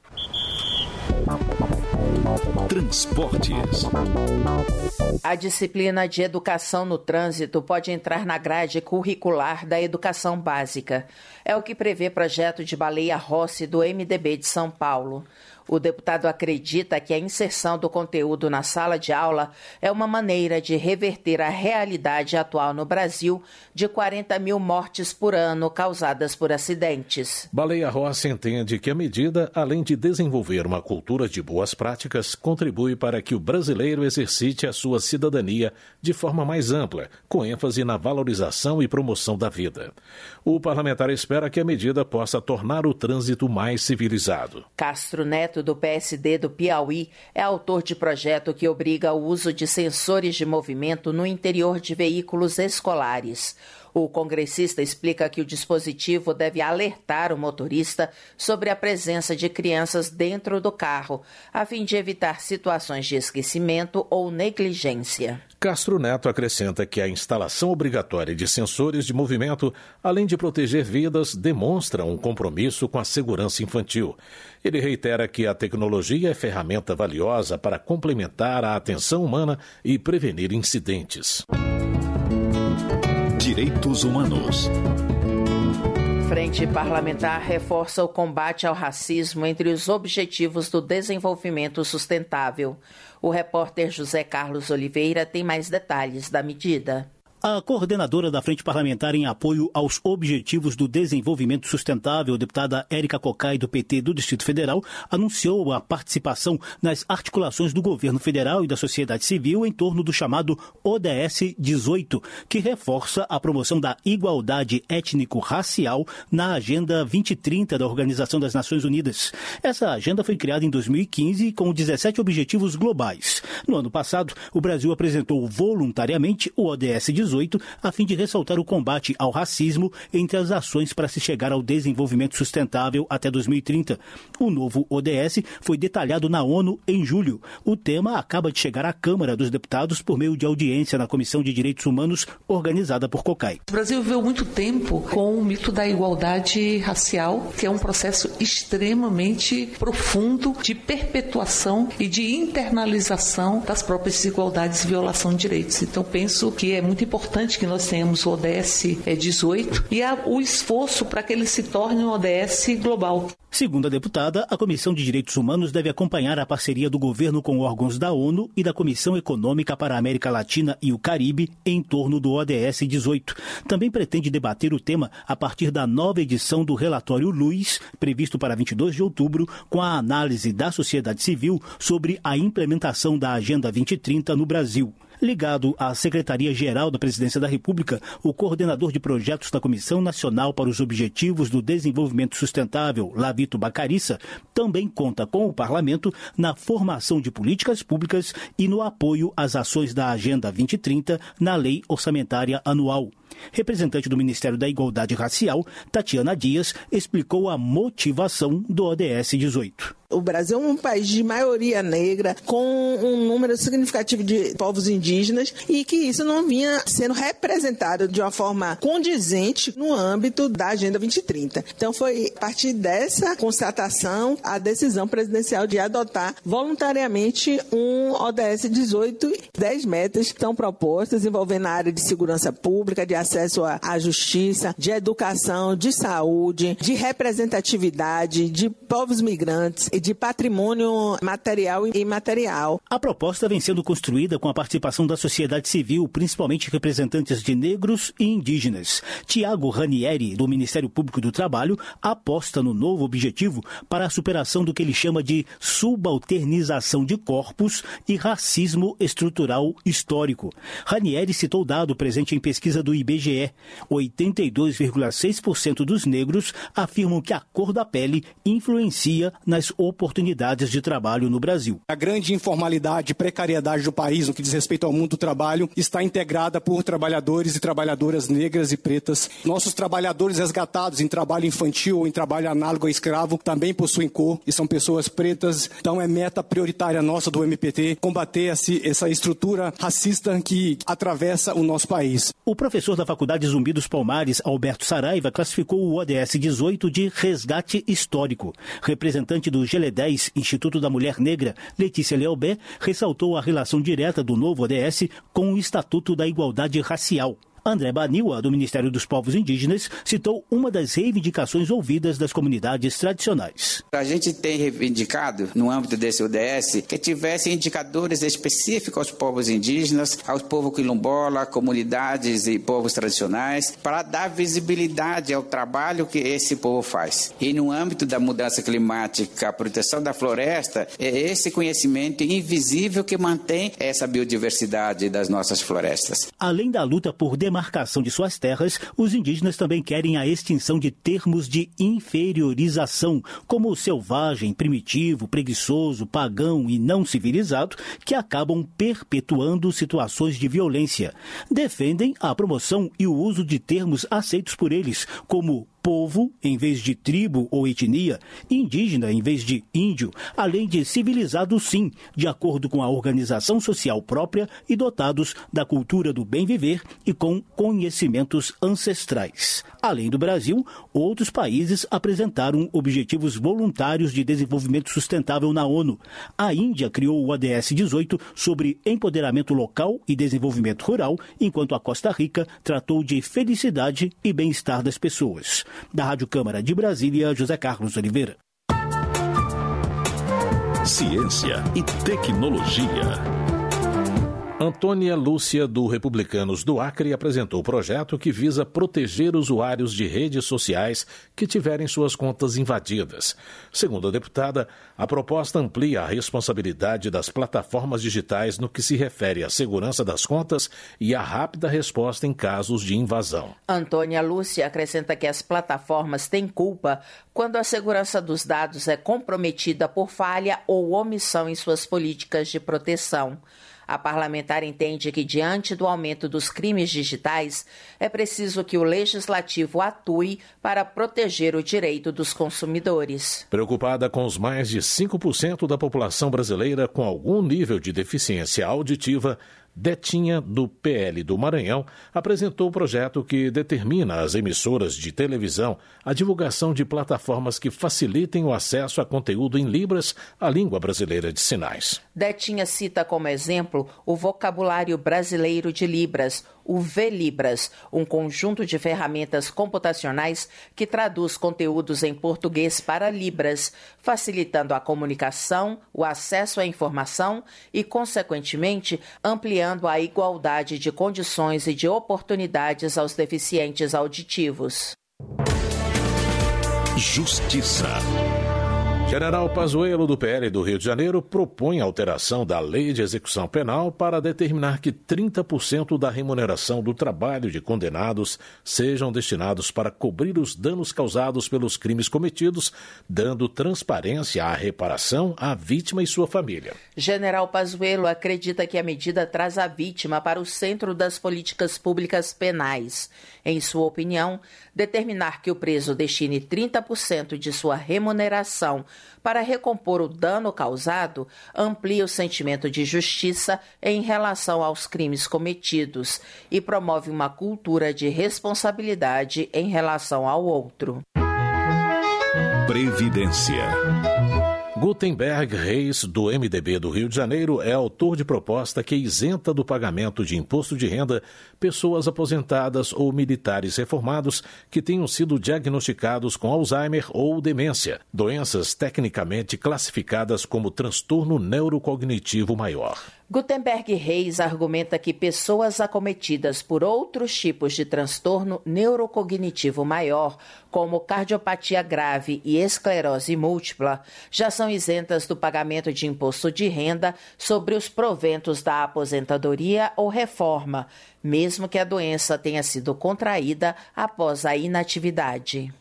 Transportes. A disciplina de educação no trânsito pode entrar na grade curricular da educação básica. É o que prevê projeto de Baleia Rossi do MDB de São Paulo. O deputado acredita que a inserção do conteúdo na sala de aula é uma maneira de reverter a realidade atual no Brasil de 40 mil mortes por ano causadas por acidentes. Baleia Rossi entende que a medida, além de desenvolver uma cultura de boas práticas, contribui para que o brasileiro exercite a sua cidadania de forma mais ampla, com ênfase na valorização e promoção da vida. O parlamentar espera que a medida possa tornar o trânsito mais civilizado. Castro Neto, do PSD do Piauí, é autor de projeto que obriga o uso de sensores de movimento no interior de veículos escolares. O congressista explica que o dispositivo deve alertar o motorista sobre a presença de crianças dentro do carro, a fim de evitar situações de esquecimento ou negligência. Castro Neto acrescenta que a instalação obrigatória de sensores de movimento, além de proteger vidas, demonstra um compromisso com a segurança infantil. Ele reitera que a tecnologia é ferramenta valiosa para complementar a atenção humana e prevenir incidentes. Direitos Humanos. Frente Parlamentar reforça o combate ao racismo entre os objetivos do desenvolvimento sustentável. O repórter José Carlos Oliveira tem mais detalhes da medida. A coordenadora da Frente Parlamentar em apoio aos Objetivos do Desenvolvimento Sustentável, deputada Érica Cocai, do PT do Distrito Federal, anunciou a participação nas articulações do governo federal e da sociedade civil em torno do chamado ODS 18, que reforça a promoção da igualdade étnico-racial na Agenda 2030 da Organização das Nações Unidas. Essa agenda foi criada em 2015 com 17 objetivos globais. No ano passado, o Brasil apresentou voluntariamente o ODS 18, a fim de ressaltar o combate ao racismo entre as ações para se chegar ao desenvolvimento sustentável até 2030. O novo ODS foi detalhado na ONU em julho. O tema acaba de chegar à Câmara dos Deputados por meio de audiência na Comissão de Direitos Humanos organizada por Cocai. O Brasil viveu muito tempo com o mito da igualdade racial, que é um processo extremamente profundo de perpetuação e de internalização das próprias desigualdades e violação de direitos. Então, penso que é muito importante que nós tenhamos o ODS 18 e o esforço para que ele se torne um ODS global. Segundo a deputada, a Comissão de Direitos Humanos deve acompanhar a parceria do governo com órgãos da ONU e da Comissão Econômica para a América Latina e o Caribe em torno do ODS 18. Também pretende debater o tema a partir da nova edição do relatório Luiz, previsto para 22 de outubro, com a análise da sociedade civil sobre a implementação da Agenda 2030 no Brasil. Ligado à Secretaria-Geral da Presidência da República, o coordenador de projetos da Comissão Nacional para os Objetivos do Desenvolvimento Sustentável, Lavito Bacarissa, também conta com o Parlamento na formação de políticas públicas e no apoio às ações da Agenda 2030 na Lei Orçamentária Anual. Representante do Ministério da Igualdade Racial, Tatiana Dias, explicou a motivação do ODS 18. O Brasil é um país de maioria negra, com um número significativo de povos indígenas e que isso não vinha sendo representado de uma forma condizente no âmbito da Agenda 2030. Então foi a partir dessa constatação a decisão presidencial de adotar voluntariamente um ODS 18. 10 metas estão propostas envolvendo a área de segurança pública, de acesso à justiça, de educação, de saúde, de representatividade, de povos migrantes e de patrimônio material e imaterial. A proposta vem sendo construída com a participação da sociedade civil, principalmente representantes de negros e indígenas. Tiago Ranieri, do Ministério Público do Trabalho, aposta no novo objetivo para a superação do que ele chama de subalternização de corpos e racismo estrutural histórico. Ranieri citou dado presente em pesquisa do IBGE. 82,6% dos negros afirmam que a cor da pele influencia nas oportunidades de trabalho no Brasil. A grande informalidade e precariedade do país, no que diz respeito ao mundo do trabalho, está integrada por trabalhadores e trabalhadoras negras e pretas. Nossos trabalhadores resgatados em trabalho infantil ou em trabalho análogo a escravo também possuem cor e são pessoas pretas. Então é meta prioritária nossa do MPT combater essa estrutura racista que atravessa o nosso país. O professor da Faculdade Zumbi dos Palmares, Alberto Saraiva, classificou o ODS 18 de resgate histórico. Representante do GLE10, Instituto da Mulher Negra, Letícia Leobé, ressaltou a relação direta do novo ODS com o Estatuto da Igualdade Racial. André Baniwa, do Ministério dos Povos Indígenas, citou uma das reivindicações ouvidas das comunidades tradicionais. A gente tem reivindicado, no âmbito desse ODS, que tivesse indicadores específicos aos povos indígenas, aos povos quilombola, comunidades e povos tradicionais, para dar visibilidade ao trabalho que esse povo faz. E no âmbito da mudança climática, a proteção da floresta, é esse conhecimento invisível que mantém essa biodiversidade das nossas florestas. Além da luta por demarcação de suas terras, os indígenas também querem a extinção de termos de inferiorização, como selvagem, primitivo, preguiçoso, pagão e não civilizado, que acabam perpetuando situações de violência. Defendem a promoção e o uso de termos aceitos por eles, como povo em vez de tribo ou etnia, indígena em vez de índio, além de civilizado sim, de acordo com a organização social própria e dotados da cultura do bem viver e com conhecimentos ancestrais. Além do Brasil, outros países apresentaram objetivos voluntários de desenvolvimento sustentável na ONU. A Índia criou o ODS 18 sobre empoderamento local e desenvolvimento rural, enquanto a Costa Rica tratou de felicidade e bem-estar das pessoas. Da Rádio Câmara de Brasília, José Carlos Oliveira. Ciência e tecnologia. Antônia Lúcia, do Republicanos do Acre, apresentou o projeto que visa proteger usuários de redes sociais que tiverem suas contas invadidas. Segundo a deputada, a proposta amplia a responsabilidade das plataformas digitais no que se refere à segurança das contas e à rápida resposta em casos de invasão. Antônia Lúcia acrescenta que as plataformas têm culpa quando a segurança dos dados é comprometida por falha ou omissão em suas políticas de proteção. A parlamentar entende que, diante do aumento dos crimes digitais, é preciso que o legislativo atue para proteger o direito dos consumidores. Preocupada com os mais de 5% da população brasileira com algum nível de deficiência auditiva, Detinha, do PL do Maranhão, apresentou o projeto que determina às emissoras de televisão a divulgação de plataformas que facilitem o acesso a conteúdo em Libras, a língua brasileira de sinais. Detinha cita como exemplo o Vocabulário Brasileiro de Libras, o VLibras, um conjunto de ferramentas computacionais que traduz conteúdos em português para Libras, facilitando a comunicação, o acesso à informação e, consequentemente, ampliando a igualdade de condições e de oportunidades aos deficientes auditivos. Justiça. General Pazuello, do PL do Rio de Janeiro, propõe alteração da Lei de Execução Penal para determinar que 30% da remuneração do trabalho de condenados sejam destinados para cobrir os danos causados pelos crimes cometidos, dando transparência à reparação à vítima e sua família. General Pazuello acredita que a medida traz a vítima para o centro das políticas públicas penais. Em sua opinião, determinar que o preso destine 30% de sua remuneração para recompor o dano causado amplia o sentimento de justiça em relação aos crimes cometidos e promove uma cultura de responsabilidade em relação ao outro. Previdência. Gutenberg Reis, do MDB do Rio de Janeiro, é autor de proposta que isenta do pagamento de imposto de renda pessoas aposentadas ou militares reformados que tenham sido diagnosticados com Alzheimer ou demência, doenças tecnicamente classificadas como transtorno neurocognitivo maior. Gutenberg Reis argumenta que pessoas acometidas por outros tipos de transtorno neurocognitivo maior, como cardiopatia grave e esclerose múltipla, já são isentas do pagamento de imposto de renda sobre os proventos da aposentadoria ou reforma, mesmo que a doença tenha sido contraída após a inatividade.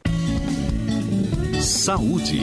Saúde.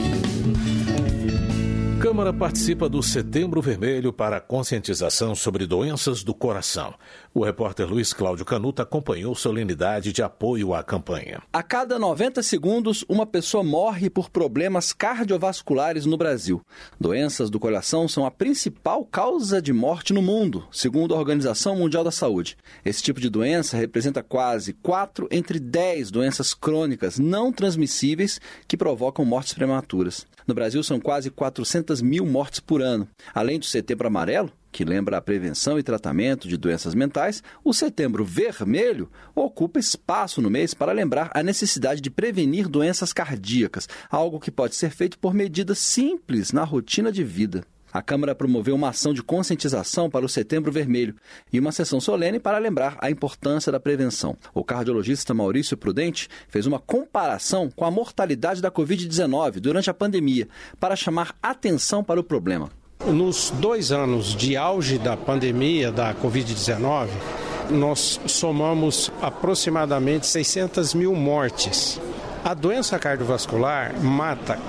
Câmara participa do Setembro Vermelho para conscientização sobre doenças do coração. O repórter Luiz Cláudio Canuto acompanhou solenidade de apoio à campanha. A cada 90 segundos, uma pessoa morre por problemas cardiovasculares no Brasil. Doenças do coração são a principal causa de morte no mundo, segundo a Organização Mundial da Saúde. Esse tipo de doença representa quase 4 entre 10 doenças crônicas não transmissíveis que provocam mortes prematuras. No Brasil, são quase 400 mil mortes por ano. Além do Setembro Amarelo, que lembra a prevenção e tratamento de doenças mentais, o Setembro Vermelho ocupa espaço no mês para lembrar a necessidade de prevenir doenças cardíacas, algo que pode ser feito por medidas simples na rotina de vida. A Câmara promoveu uma ação de conscientização para o Setembro Vermelho e uma sessão solene para lembrar a importância da prevenção. O cardiologista Maurício Prudente fez uma comparação com a mortalidade da Covid-19 durante a pandemia para chamar atenção para o problema. Nos 2 anos de auge da pandemia da Covid-19, nós somamos aproximadamente 600 mil mortes. A doença cardiovascular mata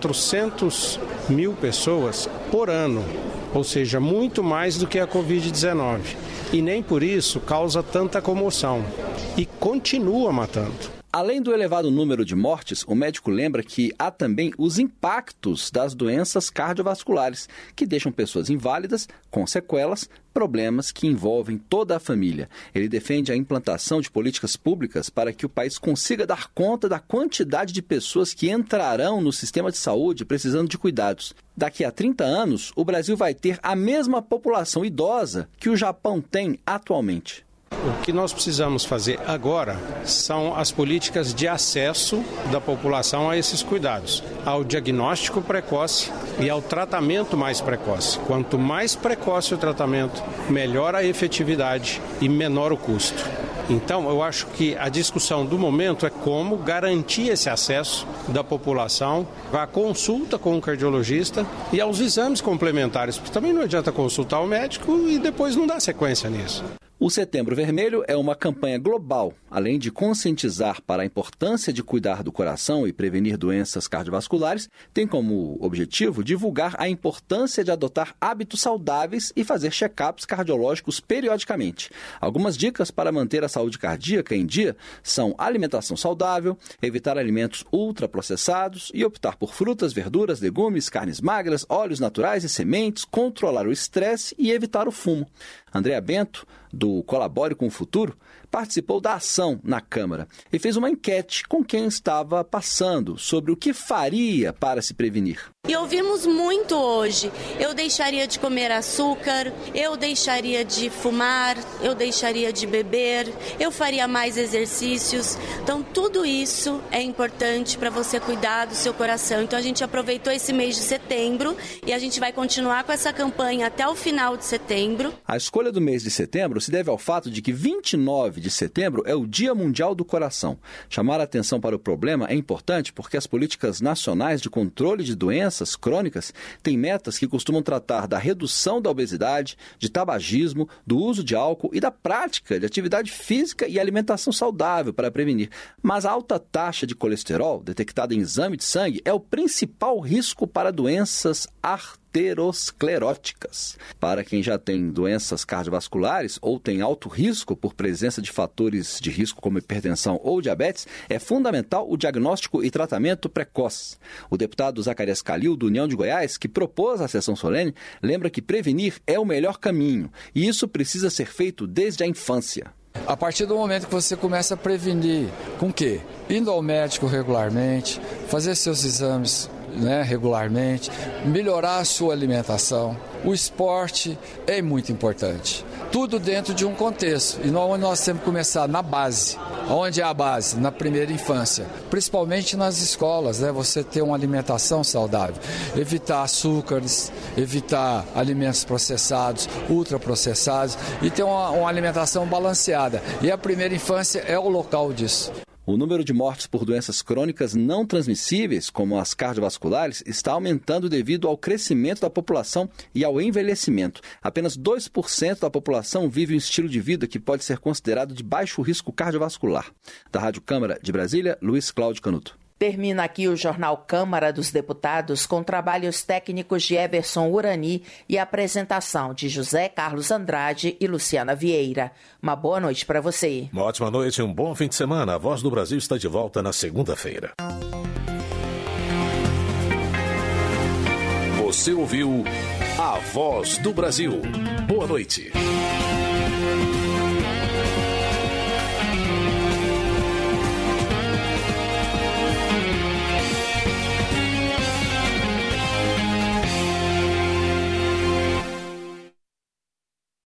400 mil pessoas por ano, ou seja, muito mais do que a Covid-19. E nem por isso causa tanta comoção. E continua matando. Além do elevado número de mortes, o médico lembra que há também os impactos das doenças cardiovasculares, que deixam pessoas inválidas, com sequelas, problemas que envolvem toda a família. Ele defende a implantação de políticas públicas para que o país consiga dar conta da quantidade de pessoas que entrarão no sistema de saúde precisando de cuidados. Daqui a 30 anos, o Brasil vai ter a mesma população idosa que o Japão tem atualmente. O que nós precisamos fazer agora são as políticas de acesso da população a esses cuidados, ao diagnóstico precoce e ao tratamento mais precoce. Quanto mais precoce o tratamento, melhor a efetividade e menor o custo. Então, eu acho que a discussão do momento é como garantir esse acesso da população à consulta com o cardiologista e aos exames complementares, porque também não adianta consultar o médico e depois não dar sequência nisso. O Setembro Vermelho é uma campanha global, além de conscientizar para a importância de cuidar do coração e prevenir doenças cardiovasculares, tem como objetivo divulgar a importância de adotar hábitos saudáveis e fazer check-ups cardiológicos periodicamente. Algumas dicas para manter a saúde cardíaca em dia são alimentação saudável, evitar alimentos ultraprocessados e optar por frutas, verduras, legumes, carnes magras, óleos naturais e sementes, controlar o estresse e evitar o fumo. Andréa Bento, do Colabore com o Futuro, participou da ação na Câmara e fez uma enquete com quem estava passando sobre o que faria para se prevenir. E ouvimos muito hoje. Eu deixaria de comer açúcar, eu deixaria de fumar, eu deixaria de beber, eu faria mais exercícios. Então, tudo isso é importante para você cuidar do seu coração. Então, a gente aproveitou esse mês de setembro e a gente vai continuar com essa campanha até o final de setembro. A escolha do mês de setembro se deve ao fato de que 29 de setembro é o Dia Mundial do Coração. Chamar a atenção para o problema é importante porque as políticas nacionais de controle de doenças crônicas têm metas que costumam tratar da redução da obesidade, de tabagismo, do uso de álcool e da prática de atividade física e alimentação saudável para prevenir. Mas a alta taxa de colesterol, detectada em exame de sangue, é o principal risco para doenças arterioscleróticas. Para quem já tem doenças cardiovasculares ou tem alto risco por presença de fatores de risco como hipertensão ou diabetes, é fundamental o diagnóstico e tratamento precoce. O deputado Zacarias Calil, do União de Goiás, que propôs a sessão solene, lembra que prevenir é o melhor caminho e isso precisa ser feito desde a infância. A partir do momento que você começa a prevenir, com o quê? Indo ao médico regularmente, fazer seus exames regularmente, melhorar a sua alimentação. O esporte é muito importante. Tudo dentro de um contexto. E nós temos que começar na base. Onde é a base? Na primeira infância. Principalmente nas escolas, você ter uma alimentação saudável. Evitar açúcares, evitar alimentos processados, ultraprocessados e ter uma alimentação balanceada. E a primeira infância é o local disso. O número de mortes por doenças crônicas não transmissíveis, como as cardiovasculares, está aumentando devido ao crescimento da população e ao envelhecimento. Apenas 2% da população vive um estilo de vida que pode ser considerado de baixo risco cardiovascular. Da Rádio Câmara de Brasília, Luiz Cláudio Canuto. Termina aqui o Jornal Câmara dos Deputados com trabalhos técnicos de Everson Urani e apresentação de José Carlos Andrade e Luciana Vieira. Uma boa noite para você. Uma ótima noite e um bom fim de semana. A Voz do Brasil está de volta na segunda-feira. Você ouviu A Voz do Brasil. Boa noite.